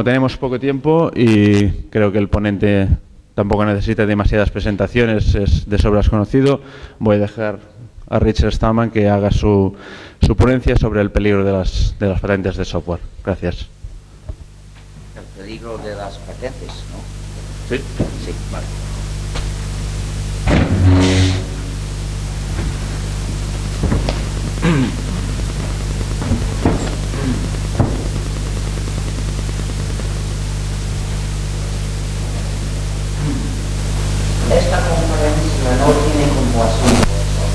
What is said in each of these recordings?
como tenemos poco tiempo y creo que el ponente tampoco necesita demasiadas presentaciones, es de sobras conocido, voy a dejar a Richard Stallman que haga su ponencia sobre el peligro de las patentes de software. Gracias. El peligro de las patentes, ¿no? Sí. Sí, vale. Esta conferencia no tiene como asunto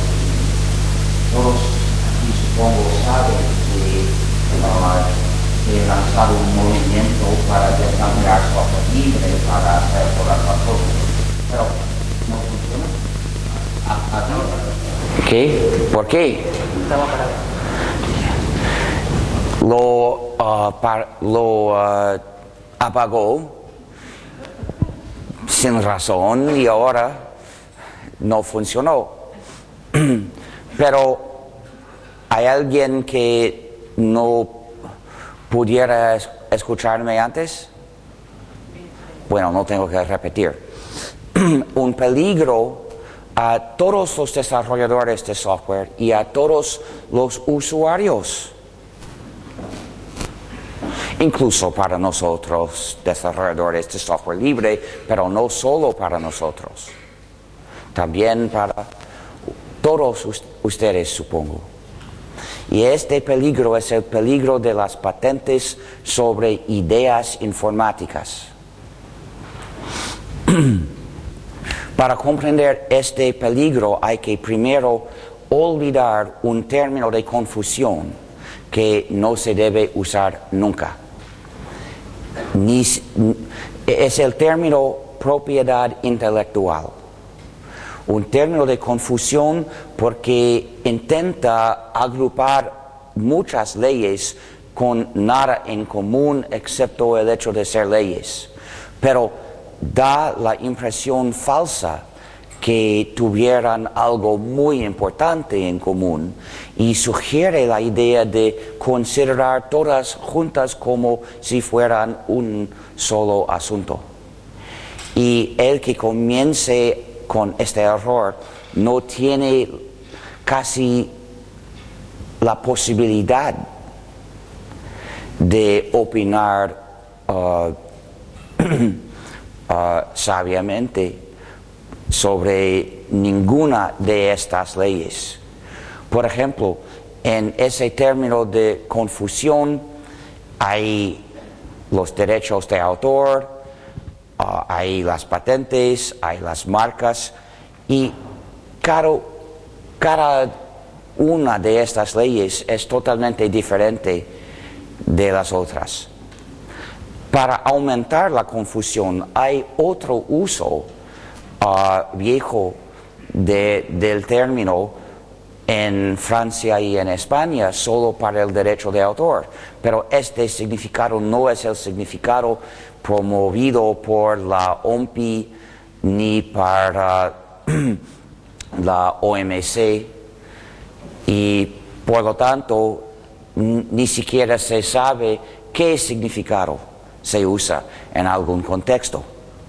todos aquí supongo saben que he lanzado un movimiento para desarrollar software libre para hacer todas las cosas, pero no funciona. ¿Qué? ¿Por qué? Lo apagó sin razón y ahora no funcionó. Pero ¿hay alguien que no pudiera escucharme antes? Bueno, no tengo que repetir. Un peligro a todos los desarrolladores de software y a todos los usuarios. Incluso para nosotros, desarrolladores de software libre, pero no solo para nosotros. También para todos ustedes, supongo. Y este peligro es el peligro de las patentes sobre ideas informáticas. Para comprender este peligro hay que primero olvidar un término de confusión que no se debe usar nunca. Es el término propiedad intelectual. Un término de confusión porque intenta agrupar muchas leyes con nada en común excepto el hecho de ser leyes. Pero da la impresión falsa que tuvieran algo muy importante en común y sugiere la idea de considerar todas juntas como si fueran un solo asunto. Y el que comience con este error no tiene casi la posibilidad de opinar sabiamente sobre ninguna de estas leyes. Por ejemplo, en ese término de confusión hay los derechos de autor, hay las patentes, hay las marcas y cada una de estas leyes es totalmente diferente de las otras. Para aumentar la confusión hay otro uso viejo del término en Francia y en España solo para el derecho de autor, pero este significado no es el significado promovido por la OMPI ni para la OMC y por lo tanto ni siquiera se sabe qué significado se usa en algún contexto.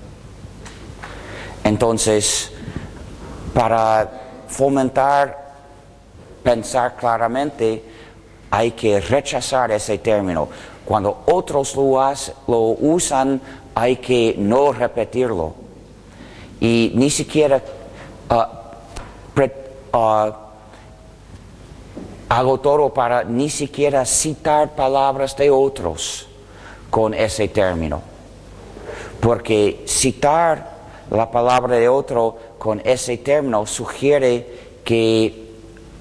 Entonces, para fomentar pensar claramente, hay que rechazar ese término. Cuando otros lo usan, hay que no repetirlo. Y ni siquiera hago todo para ni siquiera citar palabras de otros con ese término. Porque citar la palabra de otro con ese término sugiere que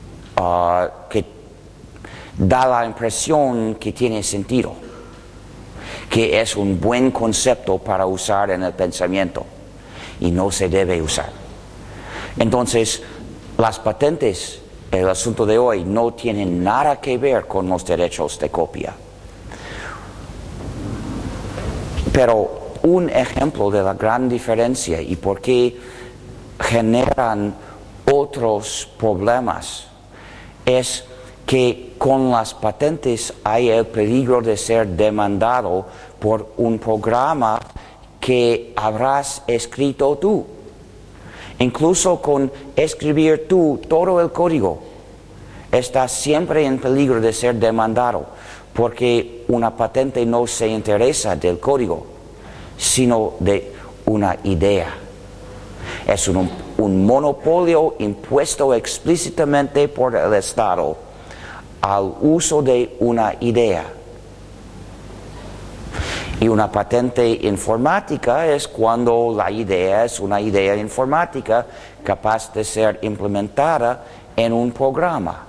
da la impresión que tiene sentido, que es un buen concepto para usar en el pensamiento y no se debe usar. Entonces, las patentes, el asunto de hoy, no tienen nada que ver con los derechos de copia. Pero un ejemplo de la gran diferencia y por qué generan otros problemas es que con las patentes hay el peligro de ser demandado por un programa que habrás escrito tú. Incluso con escribir tú todo el código, estás siempre en peligro de ser demandado, porque una patente no se interesa del código, sino de una idea. Es un monopolio impuesto explícitamente por el Estado al uso de una idea. Y una patente informática es cuando la idea es una idea informática capaz de ser implementada en un programa.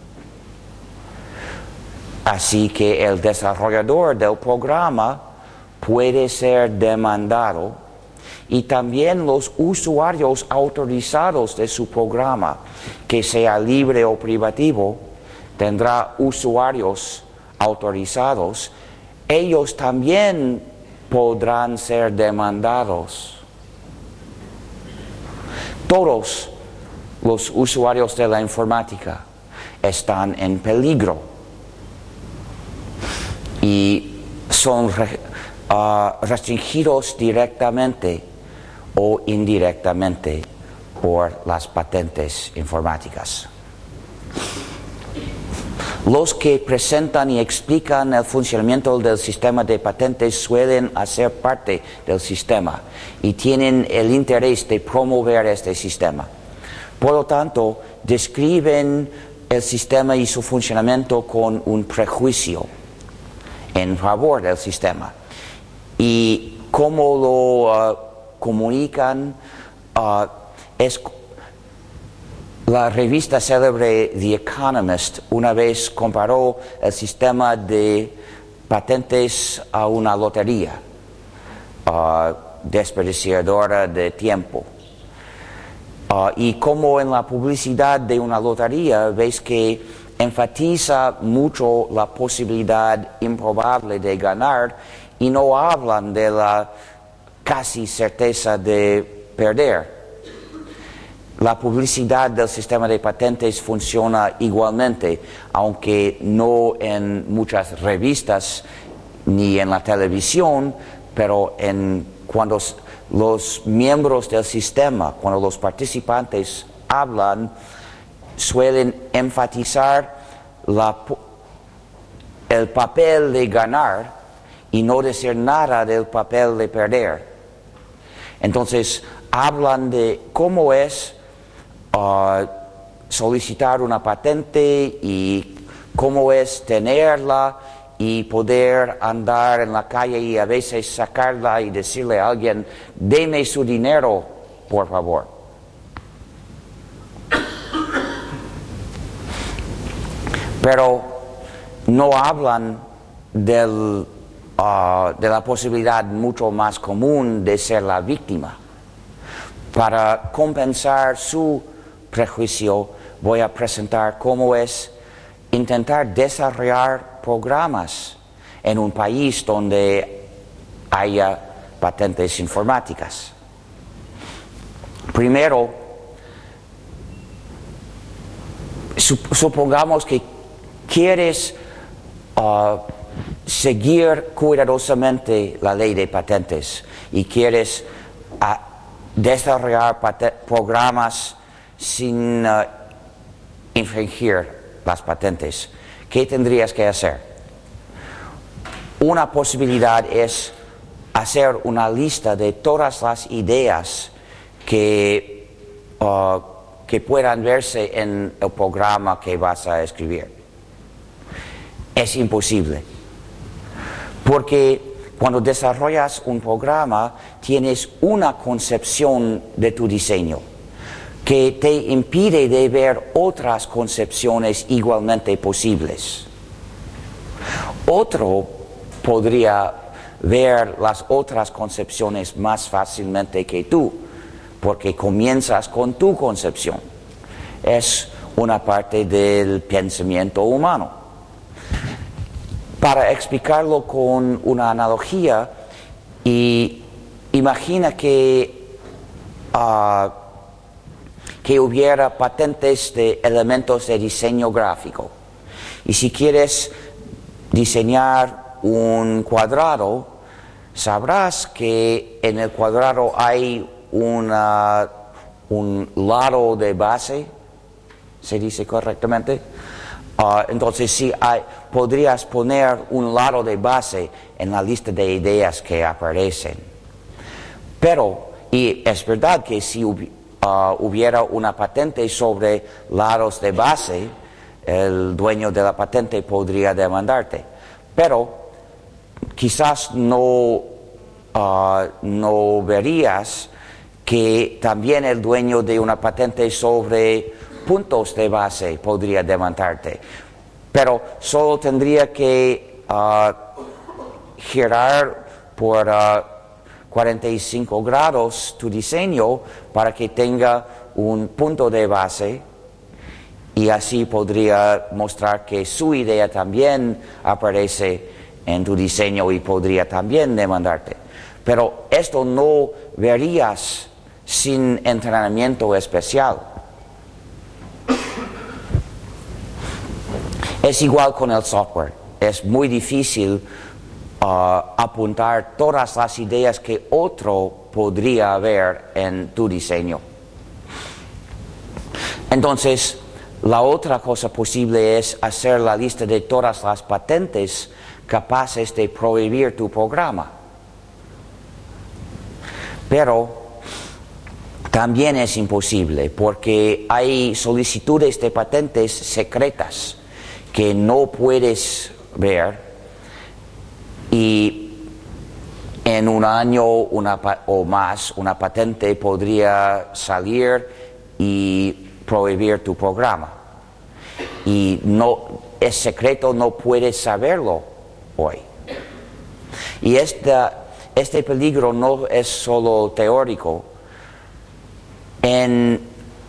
Así que el desarrollador del programa puede ser demandado y también los usuarios autorizados de su programa, que sea libre o privativo, tendrá usuarios autorizados. Ellos también podrán ser demandados. Todos los usuarios de la informática están en peligro y son restringidos directamente o indirectamente por las patentes informáticas. Los que presentan y explican el funcionamiento del sistema de patentes suelen hacer parte del sistema y tienen el interés de promover este sistema. Por lo tanto, describen el sistema y su funcionamiento con un prejuicio en favor del sistema. Y cómo lo comunican es... La revista célebre The Economist una vez comparó el sistema de patentes a una lotería desperdiciadora de tiempo. Y como en la publicidad de una lotería ves que enfatiza mucho la posibilidad improbable de ganar y no hablan de la casi certeza de perder. La publicidad del sistema de patentes funciona igualmente, aunque no en muchas revistas ni en la televisión, pero cuando los miembros del sistema, cuando los participantes hablan, suelen enfatizar el papel de ganar y no decir nada del papel de perder. Entonces, hablan de cómo es solicitar una patente y cómo es tenerla y poder andar en la calle y a veces sacarla y decirle a alguien, deme su dinero, por favor. Pero no hablan de la posibilidad mucho más común de ser la víctima. Para compensar su prejuicio, voy a presentar cómo es intentar desarrollar programas en un país donde haya patentes informáticas. Primero, supongamos que quieres seguir cuidadosamente la ley de patentes y quieres desarrollar programas sin infringir las patentes. ¿Qué tendrías que hacer? Una posibilidad es hacer una lista de todas las ideas que puedan verse en el programa que vas a escribir. Es imposible, porque cuando desarrollas un programa tienes una concepción de tu diseño que te impide de ver otras concepciones igualmente posibles. Otro podría ver las otras concepciones más fácilmente que tú, porque comienzas con tu concepción. Es una parte del pensamiento humano. Para explicarlo con una analogía, imagina que hubiera patentes de elementos de diseño gráfico Y si quieres diseñar un cuadrado, sabrás que en el cuadrado hay un lado de base, ¿se dice correctamente? Entonces sí, podrías poner un lado de base en la lista de ideas que aparecen. Pero, y es verdad que si hubiera una patente sobre lados de base, el dueño de la patente podría demandarte. Pero quizás no verías que también el dueño de una patente sobre puntos de base podría demandarte. Pero solo tendría que girar por 45 grados tu diseño para que tenga un punto de base, y así podría mostrar que su idea también aparece en tu diseño y podría también demandarte. Pero esto no verías sin entrenamiento especial. Es igual con el software. Es muy difícil apuntar todas las ideas que otro podría ver en tu diseño. Entonces, la otra cosa posible es hacer la lista de todas las patentes capaces de prohibir tu programa. Pero también es imposible porque hay solicitudes de patentes secretas que no puedes ver, y en un año o más una patente podría salir y prohibir tu programa. Y no es secreto, no puedes saberlo hoy. Y este peligro no es solo teórico. En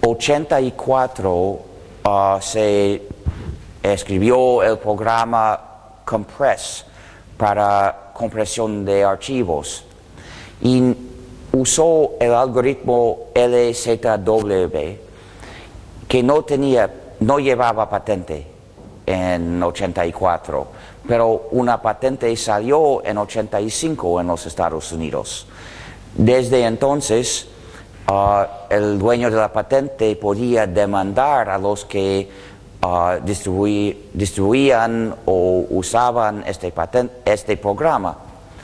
84 se escribió el programa Compress para compresión de archivos y usó el algoritmo LZW, que no llevaba patente en 84, pero una patente salió en 85 en los Estados Unidos. Desde entonces, el dueño de la patente podía demandar a los que distribuían o usaban este programa.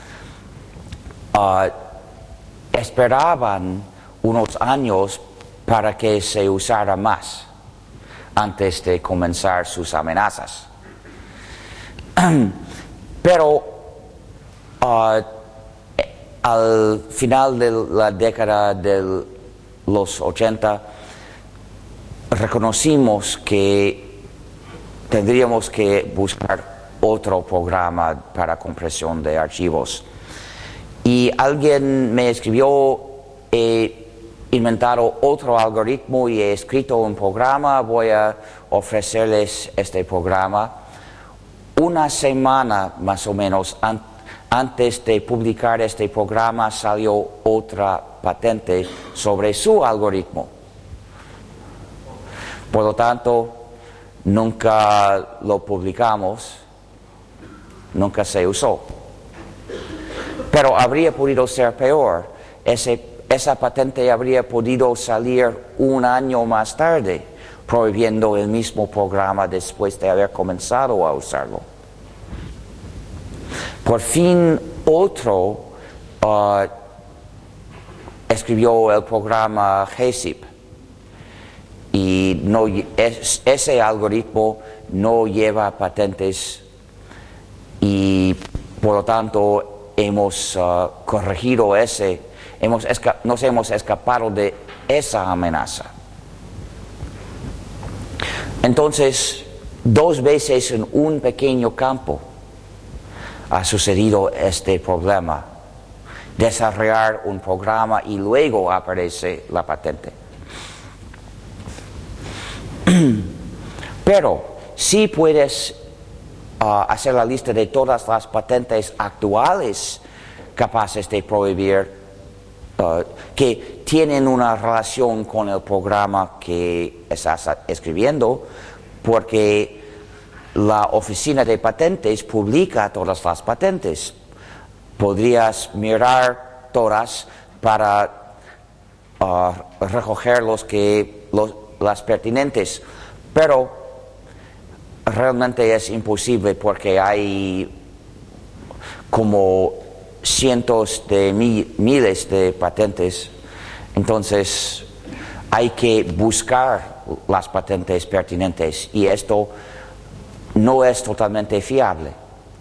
Esperaban unos años para que se usara más antes de comenzar sus amenazas. Pero al final de la década de los 80 reconocimos que tendríamos que buscar otro programa para compresión de archivos. Y alguien me escribió: he inventado otro algoritmo y he escrito un programa, voy a ofrecerles este programa. Una semana más o menos antes de publicar este programa salió otra patente sobre su algoritmo. Por lo tanto, nunca lo publicamos, nunca se usó. Pero habría podido ser peor. Esa patente habría podido salir un año más tarde, prohibiendo el mismo programa después de haber comenzado a usarlo. Por fin otro escribió el programa GZIP, y ese algoritmo no lleva patentes, y por lo tanto hemos corregido nos hemos escapado de esa amenaza. Entonces, 2 veces en un pequeño campo ha sucedido este problema: desarrollar un programa y luego aparece la patente. Pero sí puedes hacer la lista de todas las patentes actuales capaces de prohibir, que tienen una relación con el programa que estás escribiendo, porque la oficina de patentes publica todas las patentes. Podrías mirar todas para recoger las pertinentes, pero realmente es imposible porque hay como cientos de miles de patentes. Entonces hay que buscar las patentes pertinentes y esto no es totalmente fiable.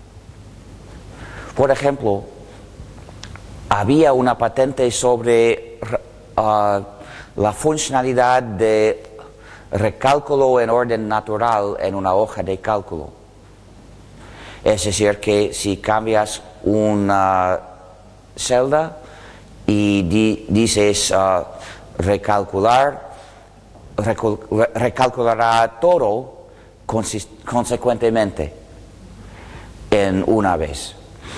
Por ejemplo, había una patente sobre la funcionalidad de recálculo en orden natural en una hoja de cálculo. Es decir, que si cambias una celda y dices recalculará todo consecuentemente en una vez.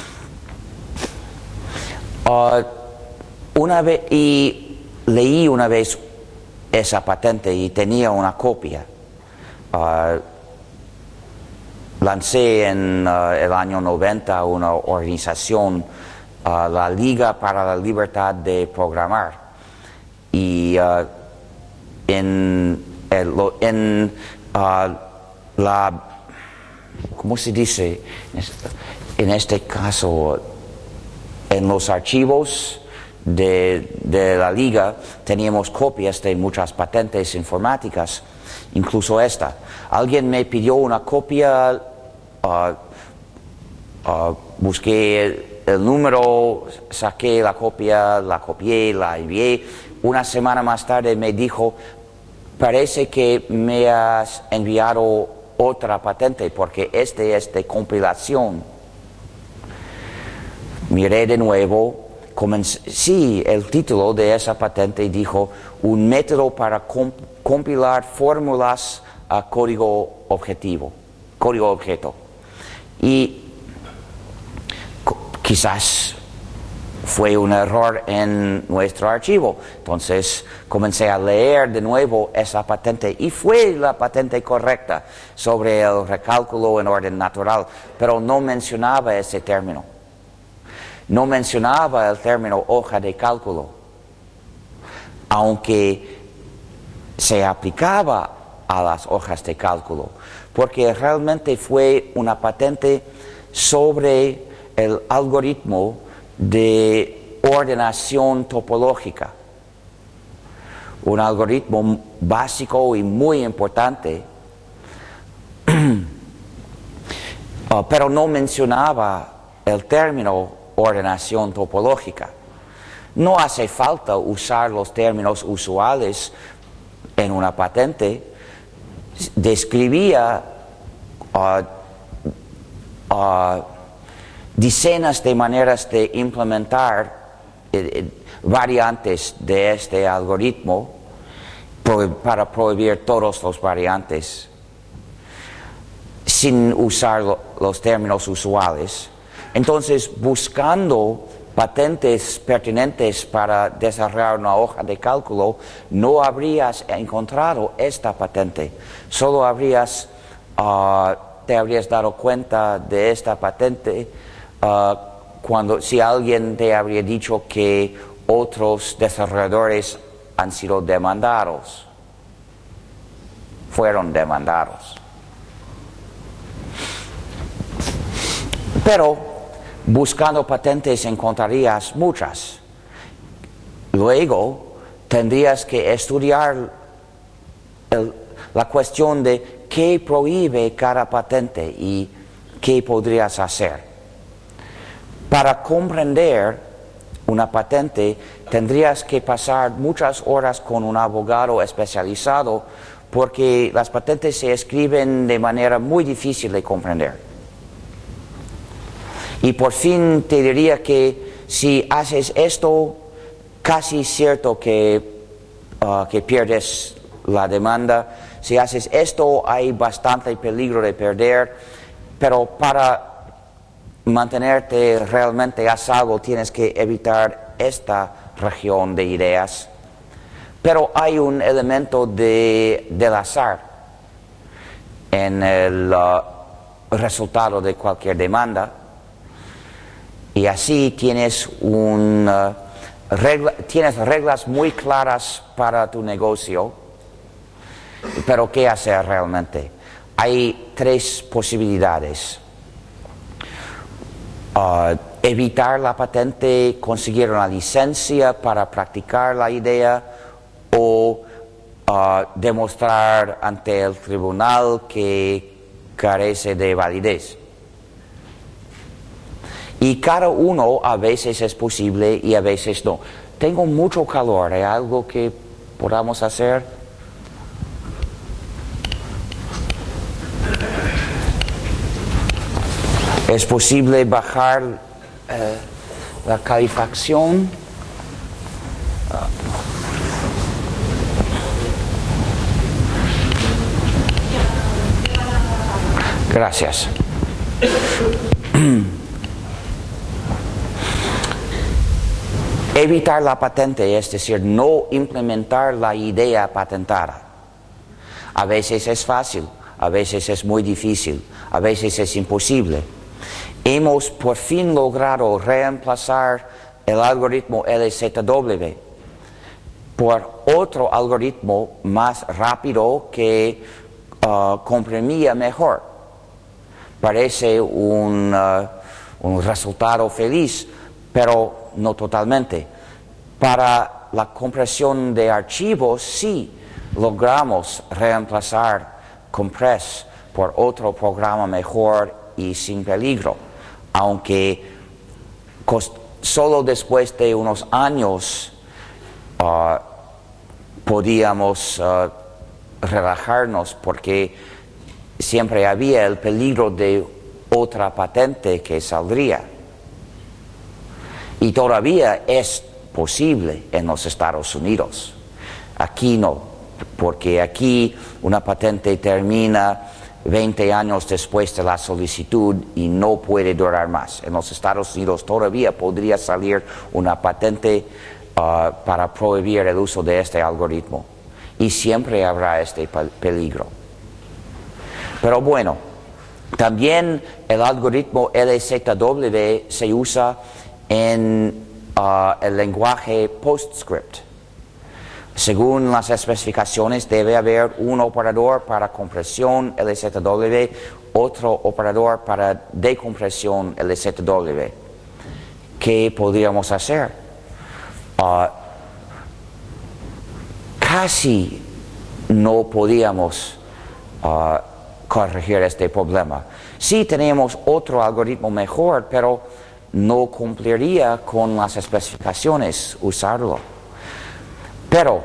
Y leí una vez esa patente y tenía una copia. Lancé en el año 90 una organización, la Liga para la Libertad de Programar. Y ¿cómo se dice? En este caso, en los archivos de la Liga teníamos copias de muchas patentes informáticas, incluso esta. Alguien me pidió una copia, busqué el número, saqué la copia, la copié, la envié. Una semana más tarde me dijo, parece que me has enviado otra patente porque este es de compilación. Miré de nuevo, sí, el título de esa patente dijo un método para compilar fórmulas a código objeto. Y quizás fue un error en nuestro archivo. Entonces comencé a leer de nuevo esa patente y fue la patente correcta sobre el recálculo en orden natural, pero no mencionaba ese término. No mencionaba el término hoja de cálculo, aunque se aplicaba a las hojas de cálculo, porque realmente fue una patente sobre el algoritmo de ordenación topológica, un algoritmo básico y muy importante, pero no mencionaba el término ordenación topológica. No hace falta usar los términos usuales en una patente. Describía decenas de maneras de implementar variantes de este algoritmo para prohibir todos los variantes sin usar los términos usuales. Entonces, buscando patentes pertinentes para desarrollar una hoja de cálculo, no habrías encontrado esta patente. Solo te habrías dado cuenta de esta patente si alguien te habría dicho que otros desarrolladores han sido demandados, fueron demandados. Pero buscando patentes encontrarías muchas. Luego tendrías que estudiar la cuestión de qué prohíbe cada patente y qué podrías hacer. Para comprender una patente tendrías que pasar muchas horas con un abogado especializado porque las patentes se escriben de manera muy difícil de comprender. Y por fin te diría que si haces esto, casi cierto que pierdes la demanda. Si haces esto, hay bastante peligro de perder, pero para mantenerte realmente a salvo tienes que evitar esta región de ideas. Pero hay un elemento del azar en resultado de cualquier demanda. Y así tienes tienes reglas muy claras para tu negocio, pero ¿qué hacer realmente? Hay tres posibilidades. Evitar la patente, conseguir una licencia para practicar la idea o demostrar ante el tribunal que carece de validez. Y cada uno a veces es posible y a veces no. Tengo mucho calor, ¿hay algo que podamos hacer? ¿Es posible bajar la calefacción? Gracias. Evitar la patente, es decir, no implementar la idea patentada. A veces es fácil, a veces es muy difícil, a veces es imposible. Hemos por fin logrado reemplazar el algoritmo LZW por otro algoritmo más rápido que comprimía mejor. Parece un resultado feliz, pero no totalmente. Para la compresión de archivos sí logramos reemplazar Compress por otro programa mejor y sin peligro, aunque solo después de unos años podíamos relajarnos, porque siempre había el peligro de otra patente que saldría. Y todavía es posible en los Estados Unidos. Aquí no, porque aquí una patente termina 20 años después de la solicitud y no puede durar más. En los Estados Unidos todavía podría salir una patente para prohibir el uso de este algoritmo. Y siempre habrá este peligro. Pero bueno, también el algoritmo LZW se usa en el lenguaje PostScript. Según las especificaciones, debe haber un operador para compresión LZW, otro operador para decompresión LZW. ¿Qué podríamos hacer? Casi no podíamos corregir este problema. Sí tenemos otro algoritmo mejor, pero no cumpliría con las especificaciones usarlo. Pero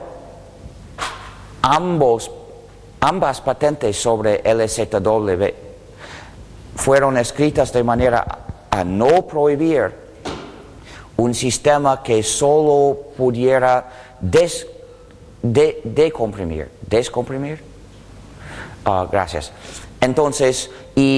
ambas patentes sobre LZW fueron escritas de manera a no prohibir un sistema que solo pudiera descomprimir. Gracias. Entonces,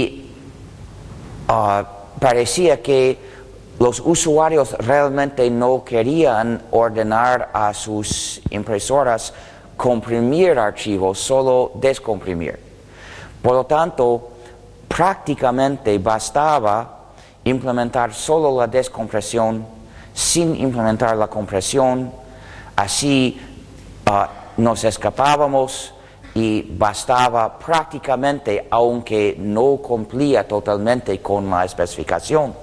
parecía que los usuarios realmente no querían ordenar a sus impresoras comprimir archivos, solo descomprimir. Por lo tanto, prácticamente bastaba implementar solo la descompresión sin implementar la compresión. Así nos escapábamos y bastaba prácticamente, aunque no cumplía totalmente con la especificación.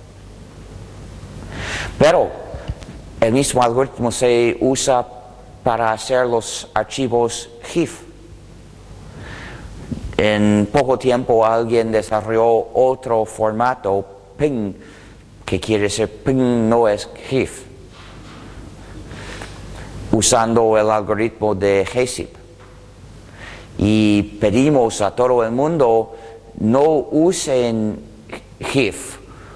Pero el mismo algoritmo se usa para hacer los archivos GIF. En poco tiempo alguien desarrolló otro formato, PNG, que quiere decir PNG no es GIF, usando el algoritmo de GZIP. Y pedimos a todo el mundo, no usen GIF,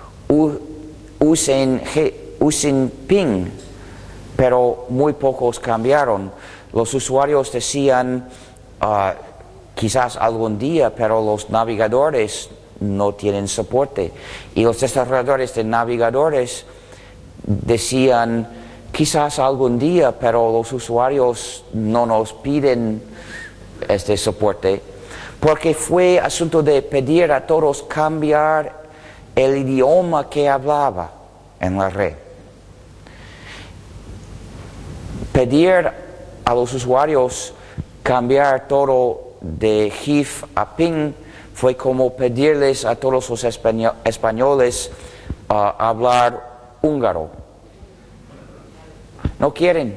usen PNG, pero muy pocos cambiaron. Los usuarios decían, quizás algún día, pero los navegadores no tienen soporte. Y los desarrolladores de navegadores decían, quizás algún día, pero los usuarios no nos piden este soporte. porque fue asunto de pedir a todos cambiar el idioma que hablaba en la red. Pedir a los usuarios cambiar todo de GIF a PNG fue como pedirles a todos los españoles hablar húngaro. No quieren.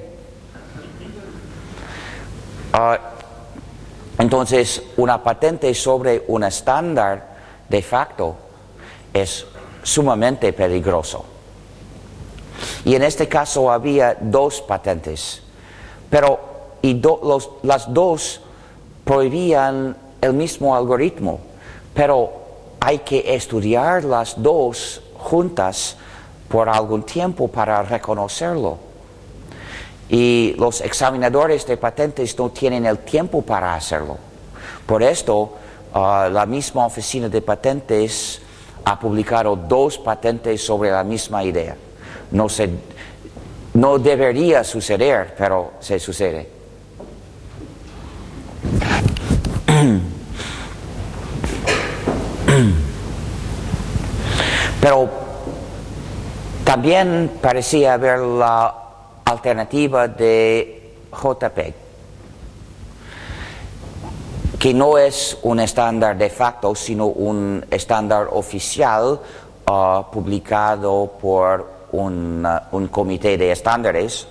Entonces, una patente sobre un estándar de facto es sumamente peligroso. Y en este caso había dos patentes, pero las dos prohibían el mismo algoritmo, pero hay que estudiar las dos juntas por algún tiempo para reconocerlo. Y los examinadores de patentes no tienen el tiempo para hacerlo. Por esto, la misma oficina de patentes ha publicado dos patentes sobre la misma idea. No debería suceder, pero se sucede. Pero también parecía haber la alternativa de JPEG, que no es un estándar de facto, sino un estándar oficial publicado por un comité de estándares,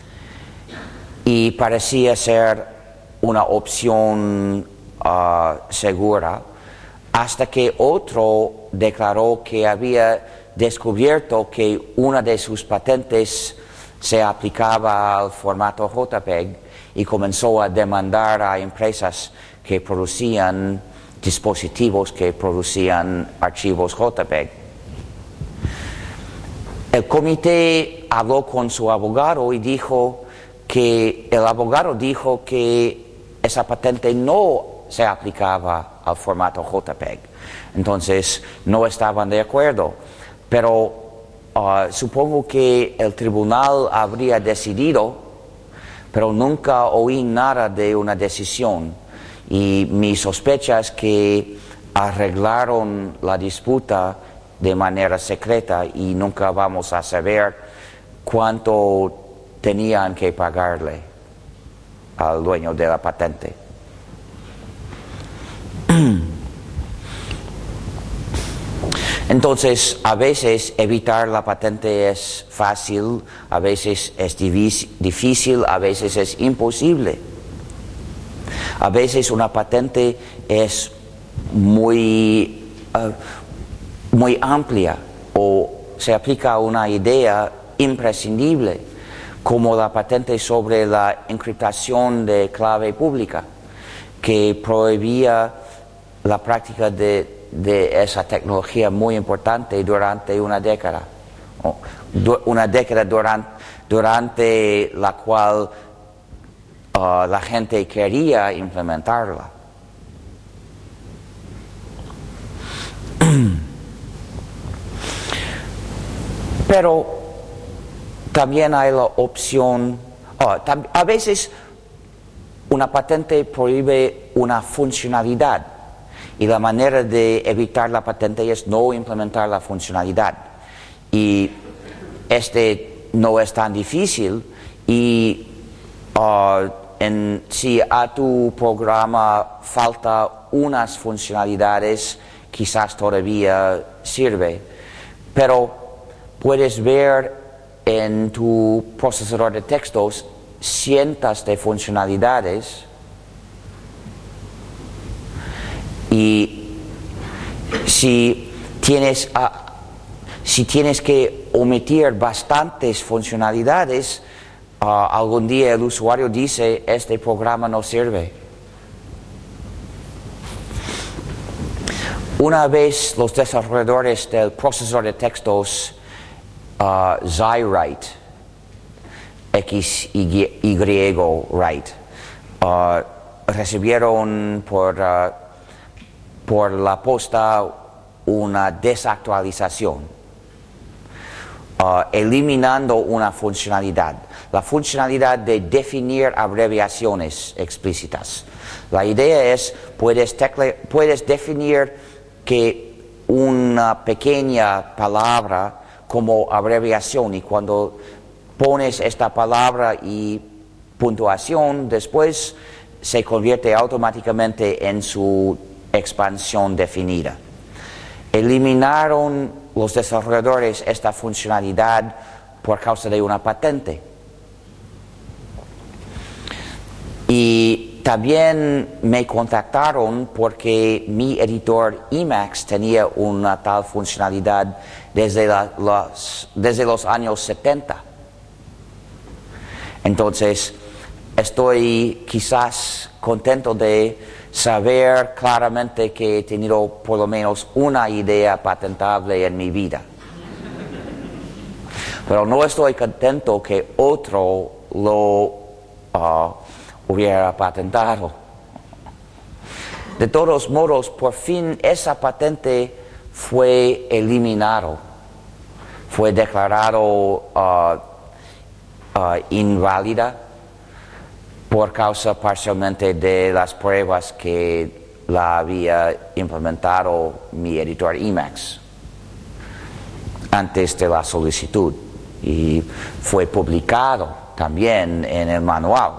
y parecía ser una opción segura, hasta que otro declaró que había descubierto que una de sus patentes se aplicaba al formato JPEG y comenzó a demandar a empresas que producían dispositivos que producían archivos JPEG. El comité habló con su abogado y el abogado dijo que esa patente no se aplicaba al formato JPEG. Entonces no estaban de acuerdo, pero supongo que el tribunal habría decidido, pero nunca oí nada de una decisión, y mi sospecha es que arreglaron la disputa de manera secreta y nunca vamos a saber cuánto tenían que pagarle al dueño de la patente. Entonces, a veces evitar la patente es fácil, a veces es difícil, a veces es imposible. A veces una patente es muy amplia o se aplica a una idea imprescindible, como la patente sobre la encriptación de clave pública, que prohibía la práctica de esa tecnología muy importante durante una década, durante la cual la gente quería implementarla. Pero también hay la opción, a veces una patente prohíbe una funcionalidad, y la manera de evitar la patente es no implementar la funcionalidad. Y no es tan difícil, y si a tu programa falta unas funcionalidades, quizás todavía sirve. Pero puedes ver en tu procesador de textos cientos de funcionalidades, y si tienes que omitir bastantes funcionalidades, algún día el usuario dice: este programa no sirve. Una vez los desarrolladores del procesador de textos XyWrite, XYWrite, recibieron por la posta una desactualización. eliminando una funcionalidad. La funcionalidad de definir abreviaciones explícitas. La idea es, puedes definir que una pequeña palabra como abreviación, y cuando pones esta palabra y puntuación después, se convierte automáticamente en su expansión definida. Eliminaron los desarrolladores esta funcionalidad por causa de una patente. Y también me contactaron porque mi editor Emacs tenía una tal funcionalidad desde los años 70. Entonces, estoy quizás contento de saber claramente que he tenido por lo menos una idea patentable en mi vida. Pero no estoy contento que otro lo hubiera patentado. De todos modos, por fin esa patente fue eliminado, fue declarado inválida por causa parcialmente de las pruebas que la había implementado mi editor Emacs antes de la solicitud, y fue publicado también en el manual.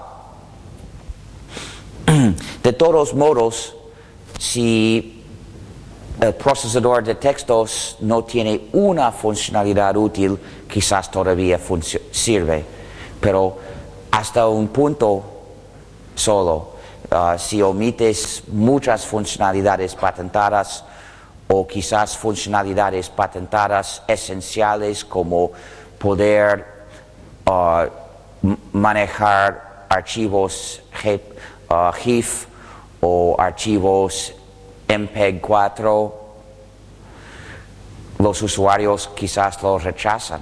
De todos modos, si el procesador de textos no tiene una funcionalidad útil, quizás todavía sirve, pero hasta un punto solo. Si omites muchas funcionalidades patentadas, o quizás funcionalidades patentadas esenciales como poder manejar archivos GIF o archivos MPEG-4, los usuarios quizás los rechazan.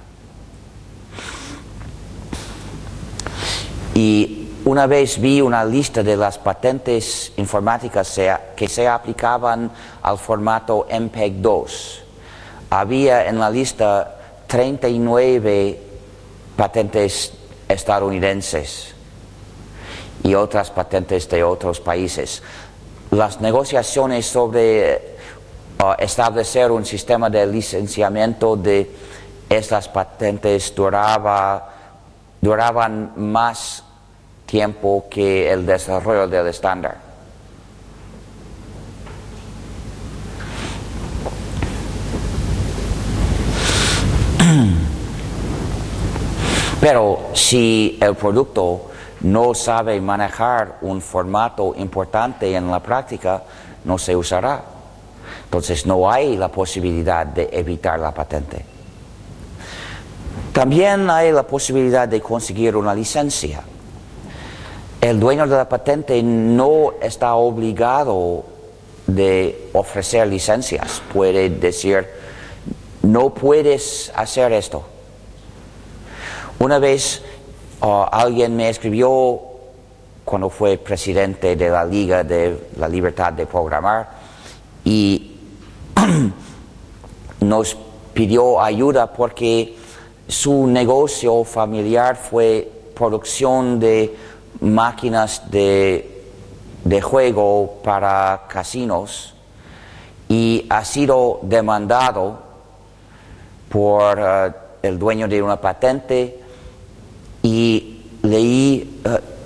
Y una vez vi una lista de las patentes informáticas que se aplicaban al formato MPEG-2. Había en la lista 39 patentes estadounidenses y otras patentes de otros países. Las negociaciones sobre establecer un sistema de licenciamiento de estas patentes duraban más tiempo que el desarrollo del estándar. Pero si el producto no sabe manejar un formato importante en la práctica, no se usará. Entonces no hay la posibilidad de evitar la patente. También hay la posibilidad de conseguir una licencia. El dueño de la patente no está obligado de ofrecer licencias. Puede decir, no puedes hacer esto. Una vez alguien me escribió cuando fue presidente de la Liga de la Libertad de Programar y nos pidió ayuda porque su negocio familiar fue producción de máquinas de juego para casinos y ha sido demandado por el dueño de una patente. Y leí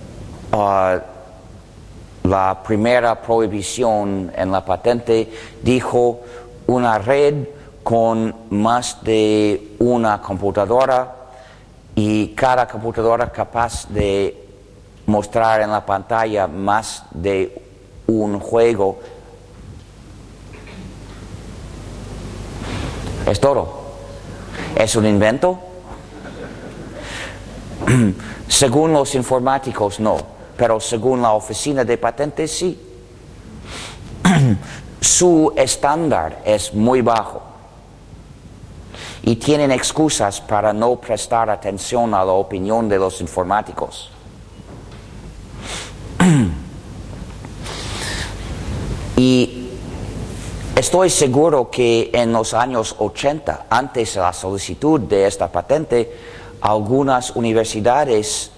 la primera prohibición en la patente, dijo una red con más de una computadora y cada computadora capaz de mostrar en la pantalla más de un juego. Es todo. ¿Es un invento? Según los informáticos no, pero según la oficina de patentes sí. Su estándar es muy bajo y tienen excusas para no prestar atención a la opinión de los informáticos. Y Estoy seguro que en los años 80, antes de la solicitud de esta patente, algunas universidades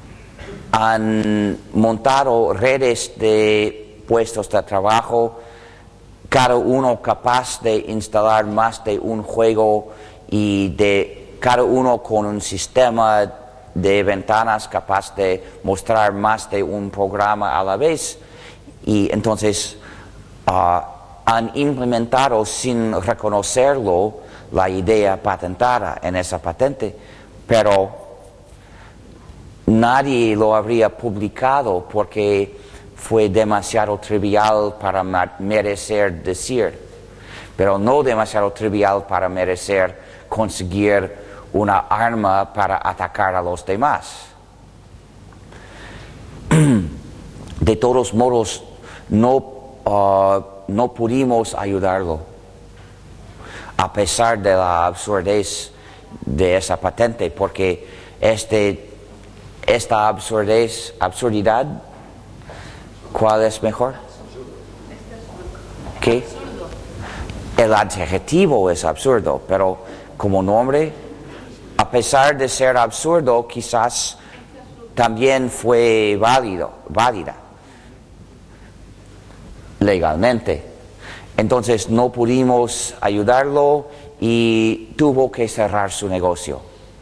han montado redes de puestos de trabajo, cada uno capaz de instalar más de un juego y de cada uno con un sistema de ventanas capaz de mostrar más de un programa a la vez, y entonces han implementado sin reconocerlo la idea patentada en esa patente, pero nadie lo habría publicado porque fue demasiado trivial para merecer decir, pero no demasiado trivial para merecer conseguir una arma para atacar a los demás. De todos modos, no pudimos ayudarlo, a pesar de la absurdez de esa patente, porque esta absurdidad, ¿cuál es mejor? ¿Qué? El adjetivo es absurdo, pero como nombre, a pesar de ser absurdo, quizás también fue válida legalmente. Entonces no pudimos ayudarlo y tuvo que cerrar su negocio.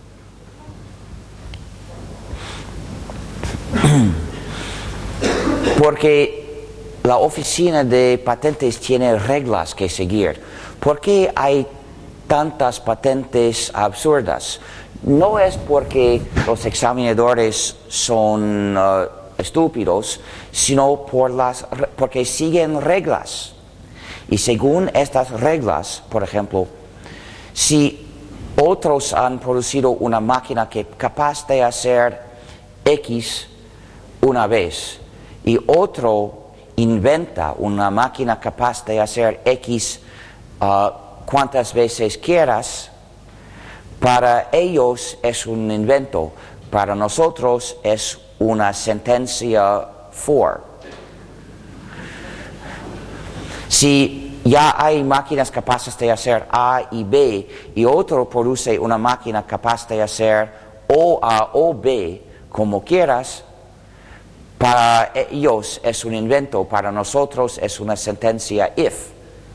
Porque la oficina de patentes tiene reglas que seguir. ¿Por qué hay tantas patentes absurdas? No es porque los examinadores son estúpidos, sino porque siguen reglas. Y según estas reglas, por ejemplo, si otros han producido una máquina que es capaz de hacer X una vez y otro inventa una máquina capaz de hacer X cuantas veces quieras, para ellos es un invento, para nosotros es una sentencia for. Si ya hay máquinas capaces de hacer A y B y otro produce una máquina capaz de hacer o A o B como quieras, para ellos es un invento, para nosotros es una sentencia if.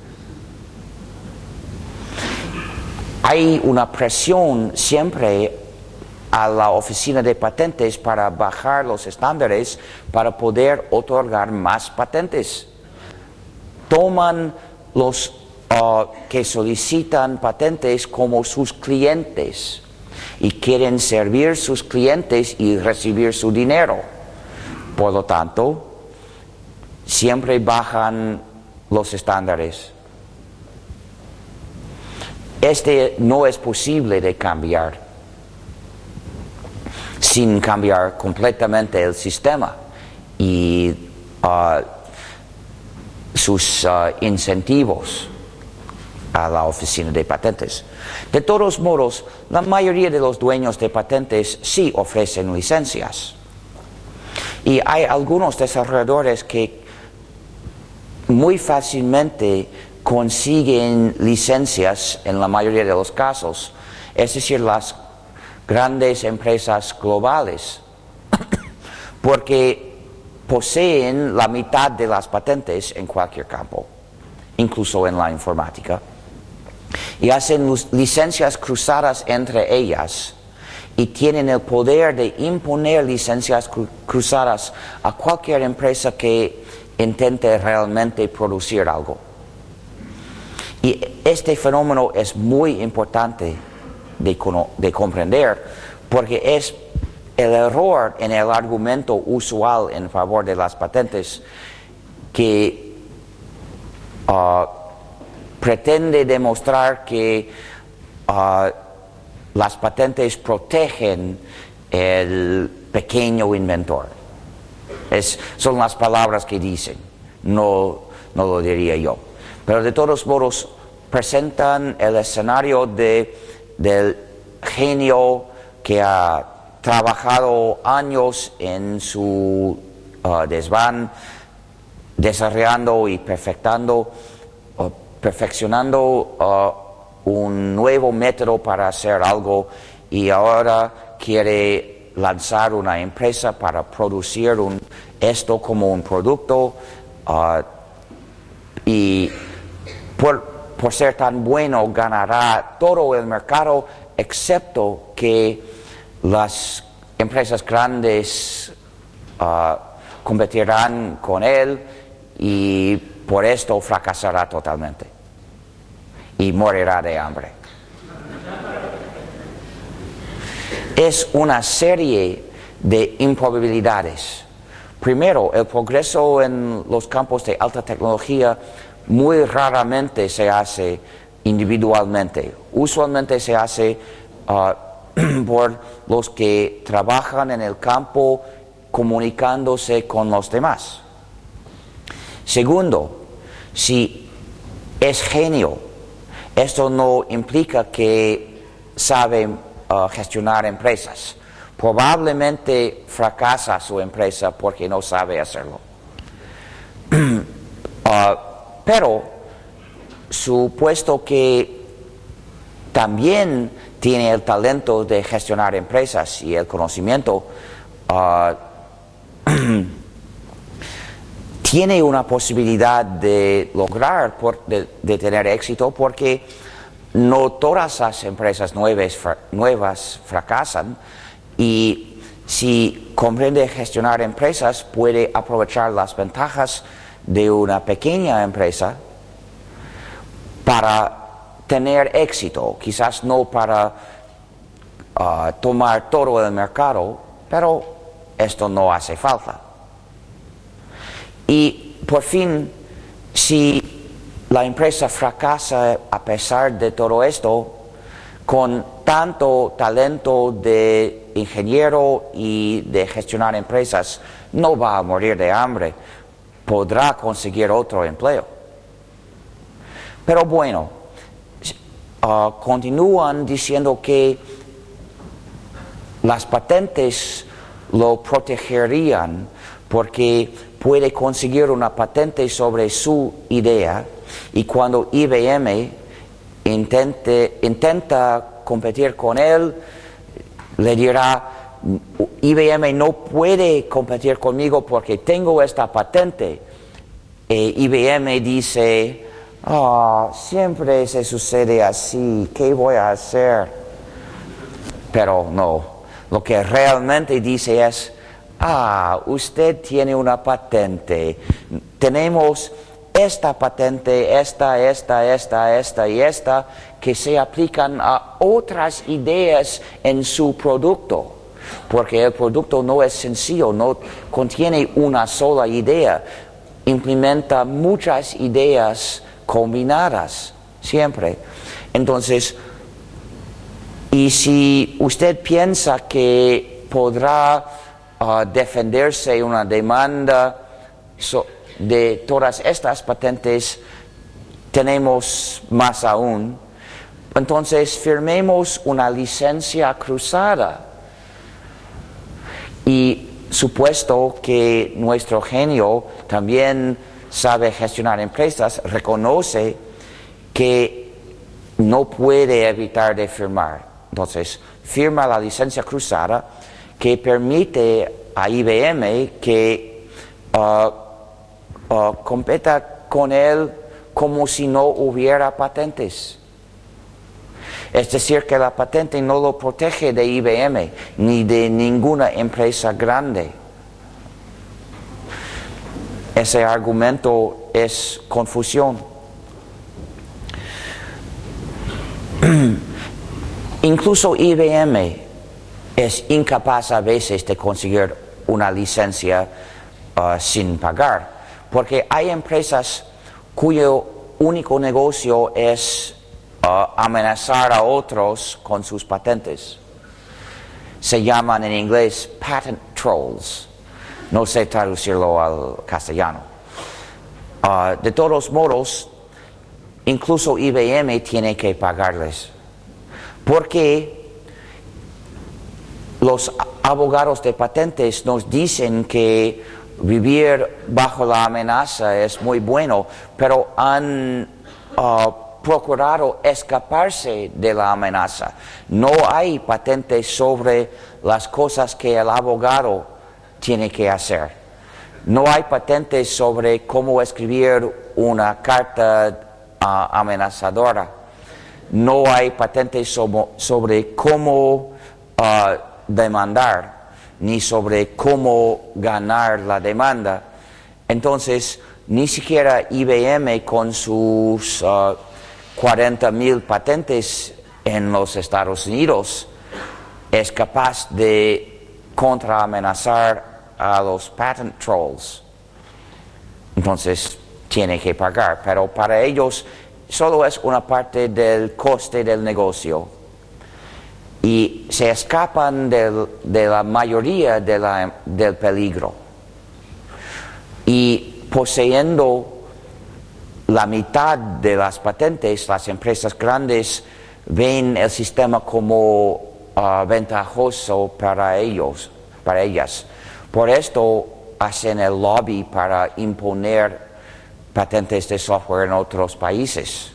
Hay una presión siempre a la oficina de patentes para bajar los estándares para poder otorgar más patentes. Toman los que solicitan patentes como sus clientes y quieren servir sus clientes y recibir su dinero. Por lo tanto, siempre bajan los estándares. No es posible de cambiar sin cambiar completamente el sistema y sus incentivos a la oficina de patentes. De todos modos, la mayoría de los dueños de patentes sí ofrecen licencias. Y hay algunos desarrolladores que muy fácilmente consiguen licencias en la mayoría de los casos, es decir, las grandes empresas globales, porque poseen la mitad de las patentes en cualquier campo, incluso en la informática, y hacen licencias cruzadas entre ellas y tienen el poder de imponer licencias cruzadas a cualquier empresa que intente realmente producir algo. Y este fenómeno es muy importante de comprender, porque es el error en el argumento usual en favor de las patentes que pretende demostrar que las patentes protegen el pequeño inventor. Son las palabras que dicen, no lo diría yo. Pero de todos modos presentan el escenario del genio que ha trabajado años en su desván, desarrollando y perfectando perfeccionando un nuevo método para hacer algo y ahora quiere lanzar una empresa para producir esto como un producto y por ser tan bueno ganará todo el mercado, excepto que las empresas grandes competirán con él y por esto fracasará totalmente y morirá de hambre. Es una serie de improbabilidades. Primero, el progreso en los campos de alta tecnología muy raramente se hace individualmente. Usualmente se hace por los que trabajan en el campo comunicándose con los demás. Segundo, si es genio, esto no implica que sabe gestionar empresas. Probablemente fracasa su empresa porque no sabe hacerlo. Pero supuesto que también tiene el talento de gestionar empresas y el conocimiento, tiene una posibilidad de lograr, de tener éxito, porque no todas las empresas nuevas fracasan, y si comprende gestionar empresas puede aprovechar las ventajas de una pequeña empresa para tener éxito, quizás no para tomar todo el mercado, pero esto no hace falta. Y por fin, si la empresa fracasa a pesar de todo esto, con tanto talento de ingeniero y de gestionar empresas, no va a morir de hambre, podrá conseguir otro empleo. Pero bueno, continúan diciendo que las patentes lo protegerían porque puede conseguir una patente sobre su idea, y cuando IBM intenta competir con él, le dirá: IBM no puede competir conmigo porque tengo esta patente. IBM dice: siempre se sucede así, ¿qué voy a hacer? Pero no, lo que realmente dice es: usted tiene una patente, tenemos esta patente, esta y esta, que se aplican a otras ideas en su producto, porque el producto no es sencillo, no contiene una sola idea, implementa muchas ideas combinadas, siempre. Entonces, y si usted piensa que podrá defenderse una demanda de todas estas patentes, tenemos más aún. Entonces firmemos una licencia cruzada, y supuesto que nuestro genio también sabe gestionar empresas, reconoce que no puede evitar de firmar. Entonces firma la licencia cruzada que permite a IBM que competa con él como si no hubiera patentes. Es decir, que la patente no lo protege de IBM ni de ninguna empresa grande. Ese argumento es confusión. Incluso IBM es incapaz a veces de conseguir una licencia sin pagar, porque hay empresas cuyo único negocio es amenazar a otros con sus patentes. Se llaman en inglés patent trolls. No sé traducirlo al castellano. De todos modos, incluso IBM tiene que pagarles, porque los abogados de patentes nos dicen que vivir bajo la amenaza es muy bueno, pero han procurado escaparse de la amenaza. No hay patentes sobre las cosas que el abogado tiene que hacer. No hay patentes sobre cómo escribir una carta amenazadora. No hay patentes sobre cómo demandar, ni sobre cómo ganar la demanda. Entonces, ni siquiera IBM con sus 40,000 patentes en los Estados Unidos es capaz de contraamenazar a los patent trolls. Entonces tiene que pagar, pero para ellos solo es una parte del coste del negocio y se escapan de la mayoría del peligro. Y poseyendo la mitad de las patentes, las empresas grandes ven el sistema como ventajoso para ellas. Por esto hacen el lobby para imponer patentes de software en otros países.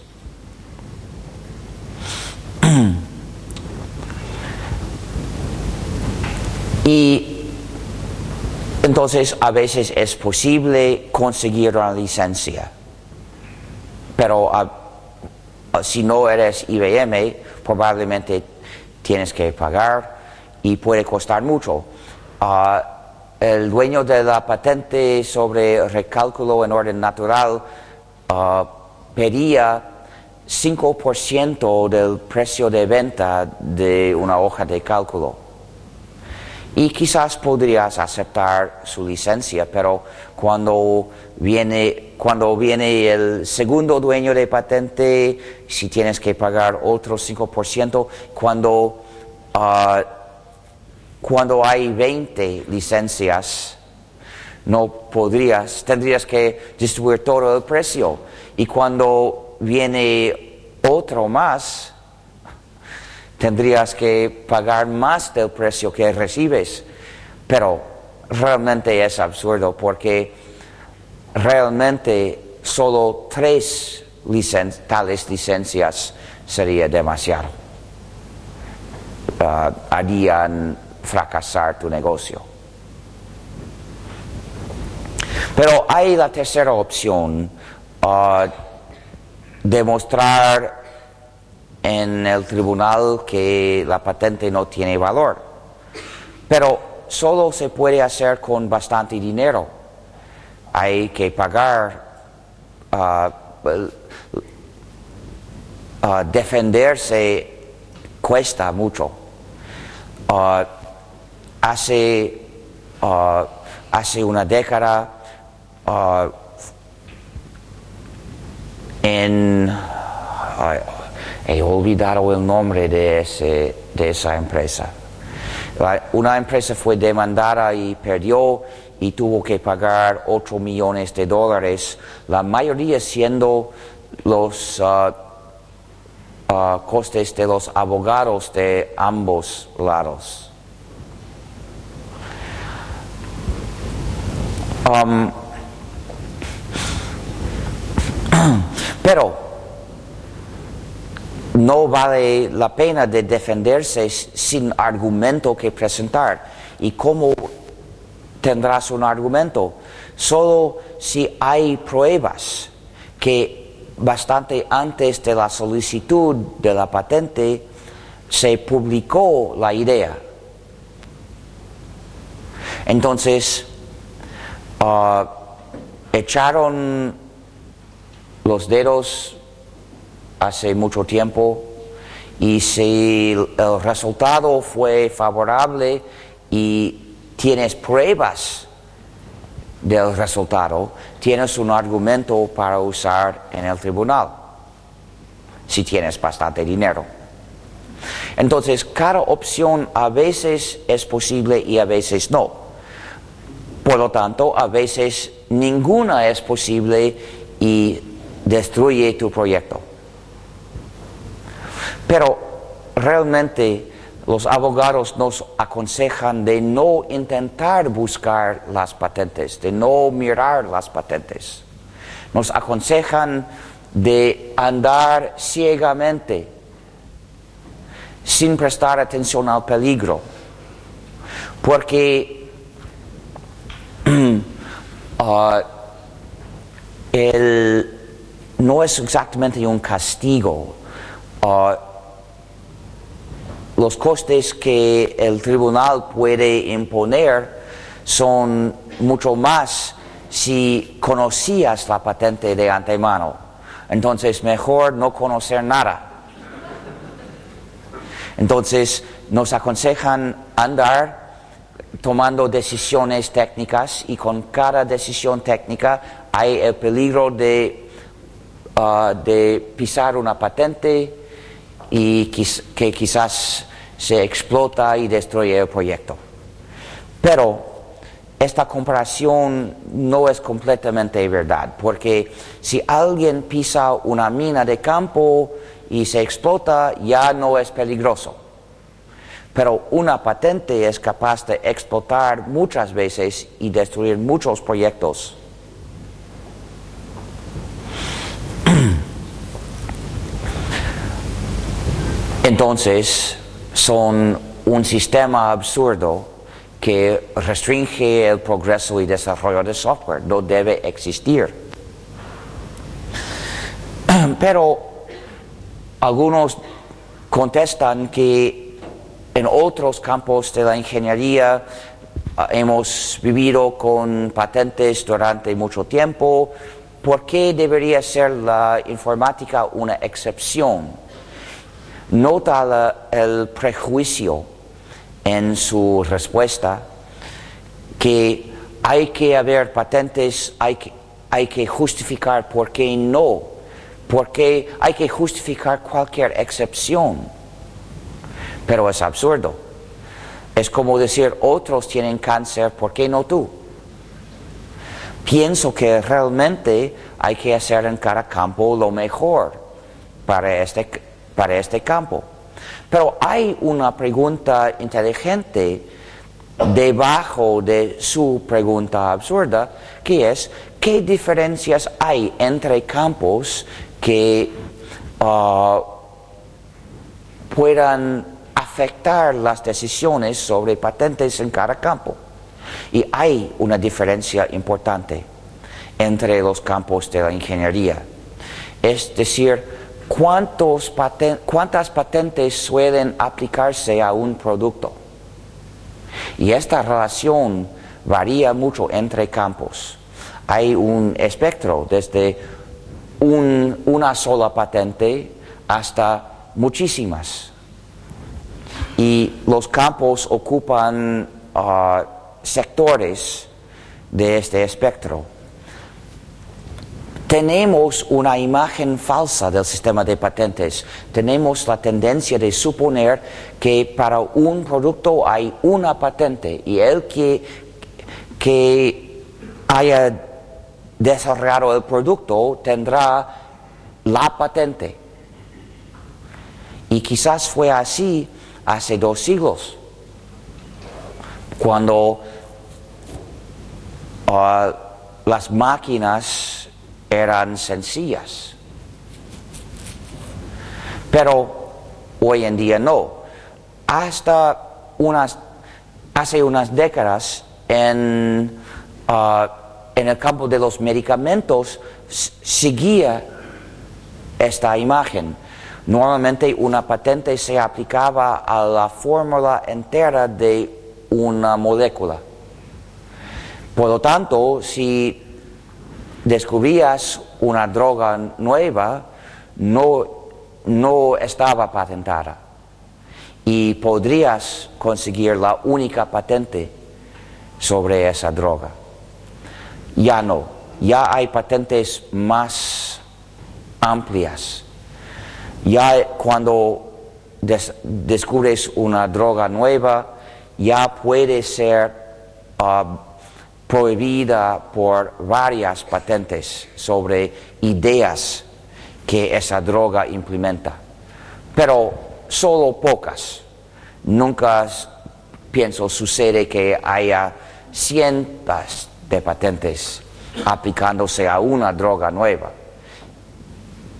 Y entonces a veces es posible conseguir una licencia, pero si no eres IBM probablemente tienes que pagar y puede costar mucho. El dueño de la patente sobre recálculo en orden natural pedía 5% del precio de venta de una hoja de cálculo. Y quizás podrías aceptar su licencia, pero cuando viene el segundo dueño de patente, si tienes que pagar otro 5%, cuando hay 20 licencias, tendrías que distribuir todo el precio. Y cuando viene otro más, tendrías que pagar más del precio que recibes. Pero realmente es absurdo porque realmente solo 3 tales licencias sería demasiado. Harían fracasar tu negocio. Pero hay la tercera opción, demostrar en el tribunal que la patente no tiene valor. Pero solo se puede hacer con bastante dinero. Hay que pagar, defenderse cuesta mucho. Hace una década he olvidado el nombre de esa empresa. Una empresa fue demandada y perdió y tuvo que pagar $8 millones, la mayoría siendo los costes de los abogados de ambos lados. Pero no vale la pena de defenderse sin argumento que presentar. ¿Y cómo tendrás un argumento? Solo si hay pruebas que bastante antes de la solicitud de la patente se publicó la idea. Entonces, echaron los dedos hace mucho tiempo y si el resultado fue favorable y tienes pruebas del resultado, tienes un argumento para usar en el tribunal, si tienes bastante dinero. Entonces, cada opción a veces es posible y a veces no. Por lo tanto, a veces ninguna es posible y destruye tu proyecto. Pero realmente los abogados nos aconsejan de no intentar buscar las patentes, de no mirar las patentes. Nos aconsejan de andar ciegamente sin prestar atención al peligro, porque no es exactamente un castigo. Los costes que el tribunal puede imponer son mucho más si conocías la patente de antemano. Entonces, mejor no conocer nada. Entonces, nos aconsejan andar tomando decisiones técnicas, y con cada decisión técnica hay el peligro de pisar una patente y que quizás se explota y destruye el proyecto. Pero esta comparación no es completamente verdad, porque si alguien pisa una mina de campo y se explota, ya no es peligroso. Pero una patente es capaz de explotar muchas veces y destruir muchos proyectos. Entonces, son un sistema absurdo que restringe el progreso y desarrollo de software. No debe existir. Pero algunos contestan que en otros campos de la ingeniería hemos vivido con patentes durante mucho tiempo. ¿Por qué debería ser la informática una excepción? Nota el prejuicio en su respuesta, que hay que haber patentes, hay que justificar por qué no, porque hay que justificar cualquier excepción. Pero es absurdo. Es como decir, otros tienen cáncer, ¿por qué no tú? Pienso que realmente hay que hacer en cada campo lo mejor para este campo. Pero hay una pregunta inteligente debajo de su pregunta absurda, que es, ¿qué diferencias hay entre campos que puedan afectar las decisiones sobre patentes en cada campo? Y hay una diferencia importante entre los campos de la ingeniería. Es decir, ¿cuántas patentes suelen aplicarse a un producto? Y esta relación varía mucho entre campos. Hay un espectro desde una sola patente hasta muchísimas. Y los campos ocupan sectores de este espectro. Tenemos una imagen falsa del sistema de patentes. Tenemos la tendencia de suponer que para un producto hay una patente, y el que haya desarrollado el producto tendrá la patente. Y quizás fue así hace 2 siglos, cuando las máquinas eran sencillas. Pero hoy en día no. Hasta hace unas décadas en el campo de los medicamentos seguía esta imagen. Normalmente una patente se aplicaba a la fórmula entera de una molécula. Por lo tanto, si descubrías una droga nueva, no estaba patentada, y podrías conseguir la única patente sobre esa droga. Ya no, ya hay patentes más amplias. Ya cuando descubres una droga nueva, ya puede ser prohibida por varias patentes sobre ideas que esa droga implementa. Pero solo pocas. Nunca pienso sucede que haya cientos de patentes aplicándose a una droga nueva.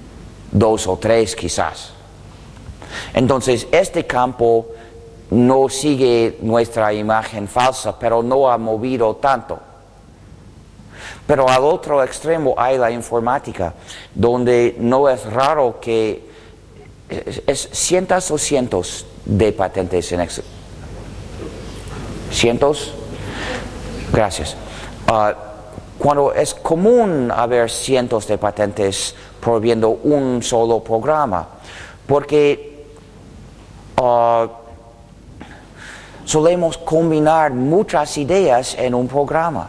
2 o 3 quizás. Entonces, este campo no sigue nuestra imagen falsa, pero no ha movido tanto. Pero al otro extremo hay la informática, donde no es raro que es cientos o cientos de patentes en Excel. ¿Cientos? Gracias. Cuando es común haber cientos de patentes prohibiendo un solo programa, porque solemos combinar muchas ideas en un programa.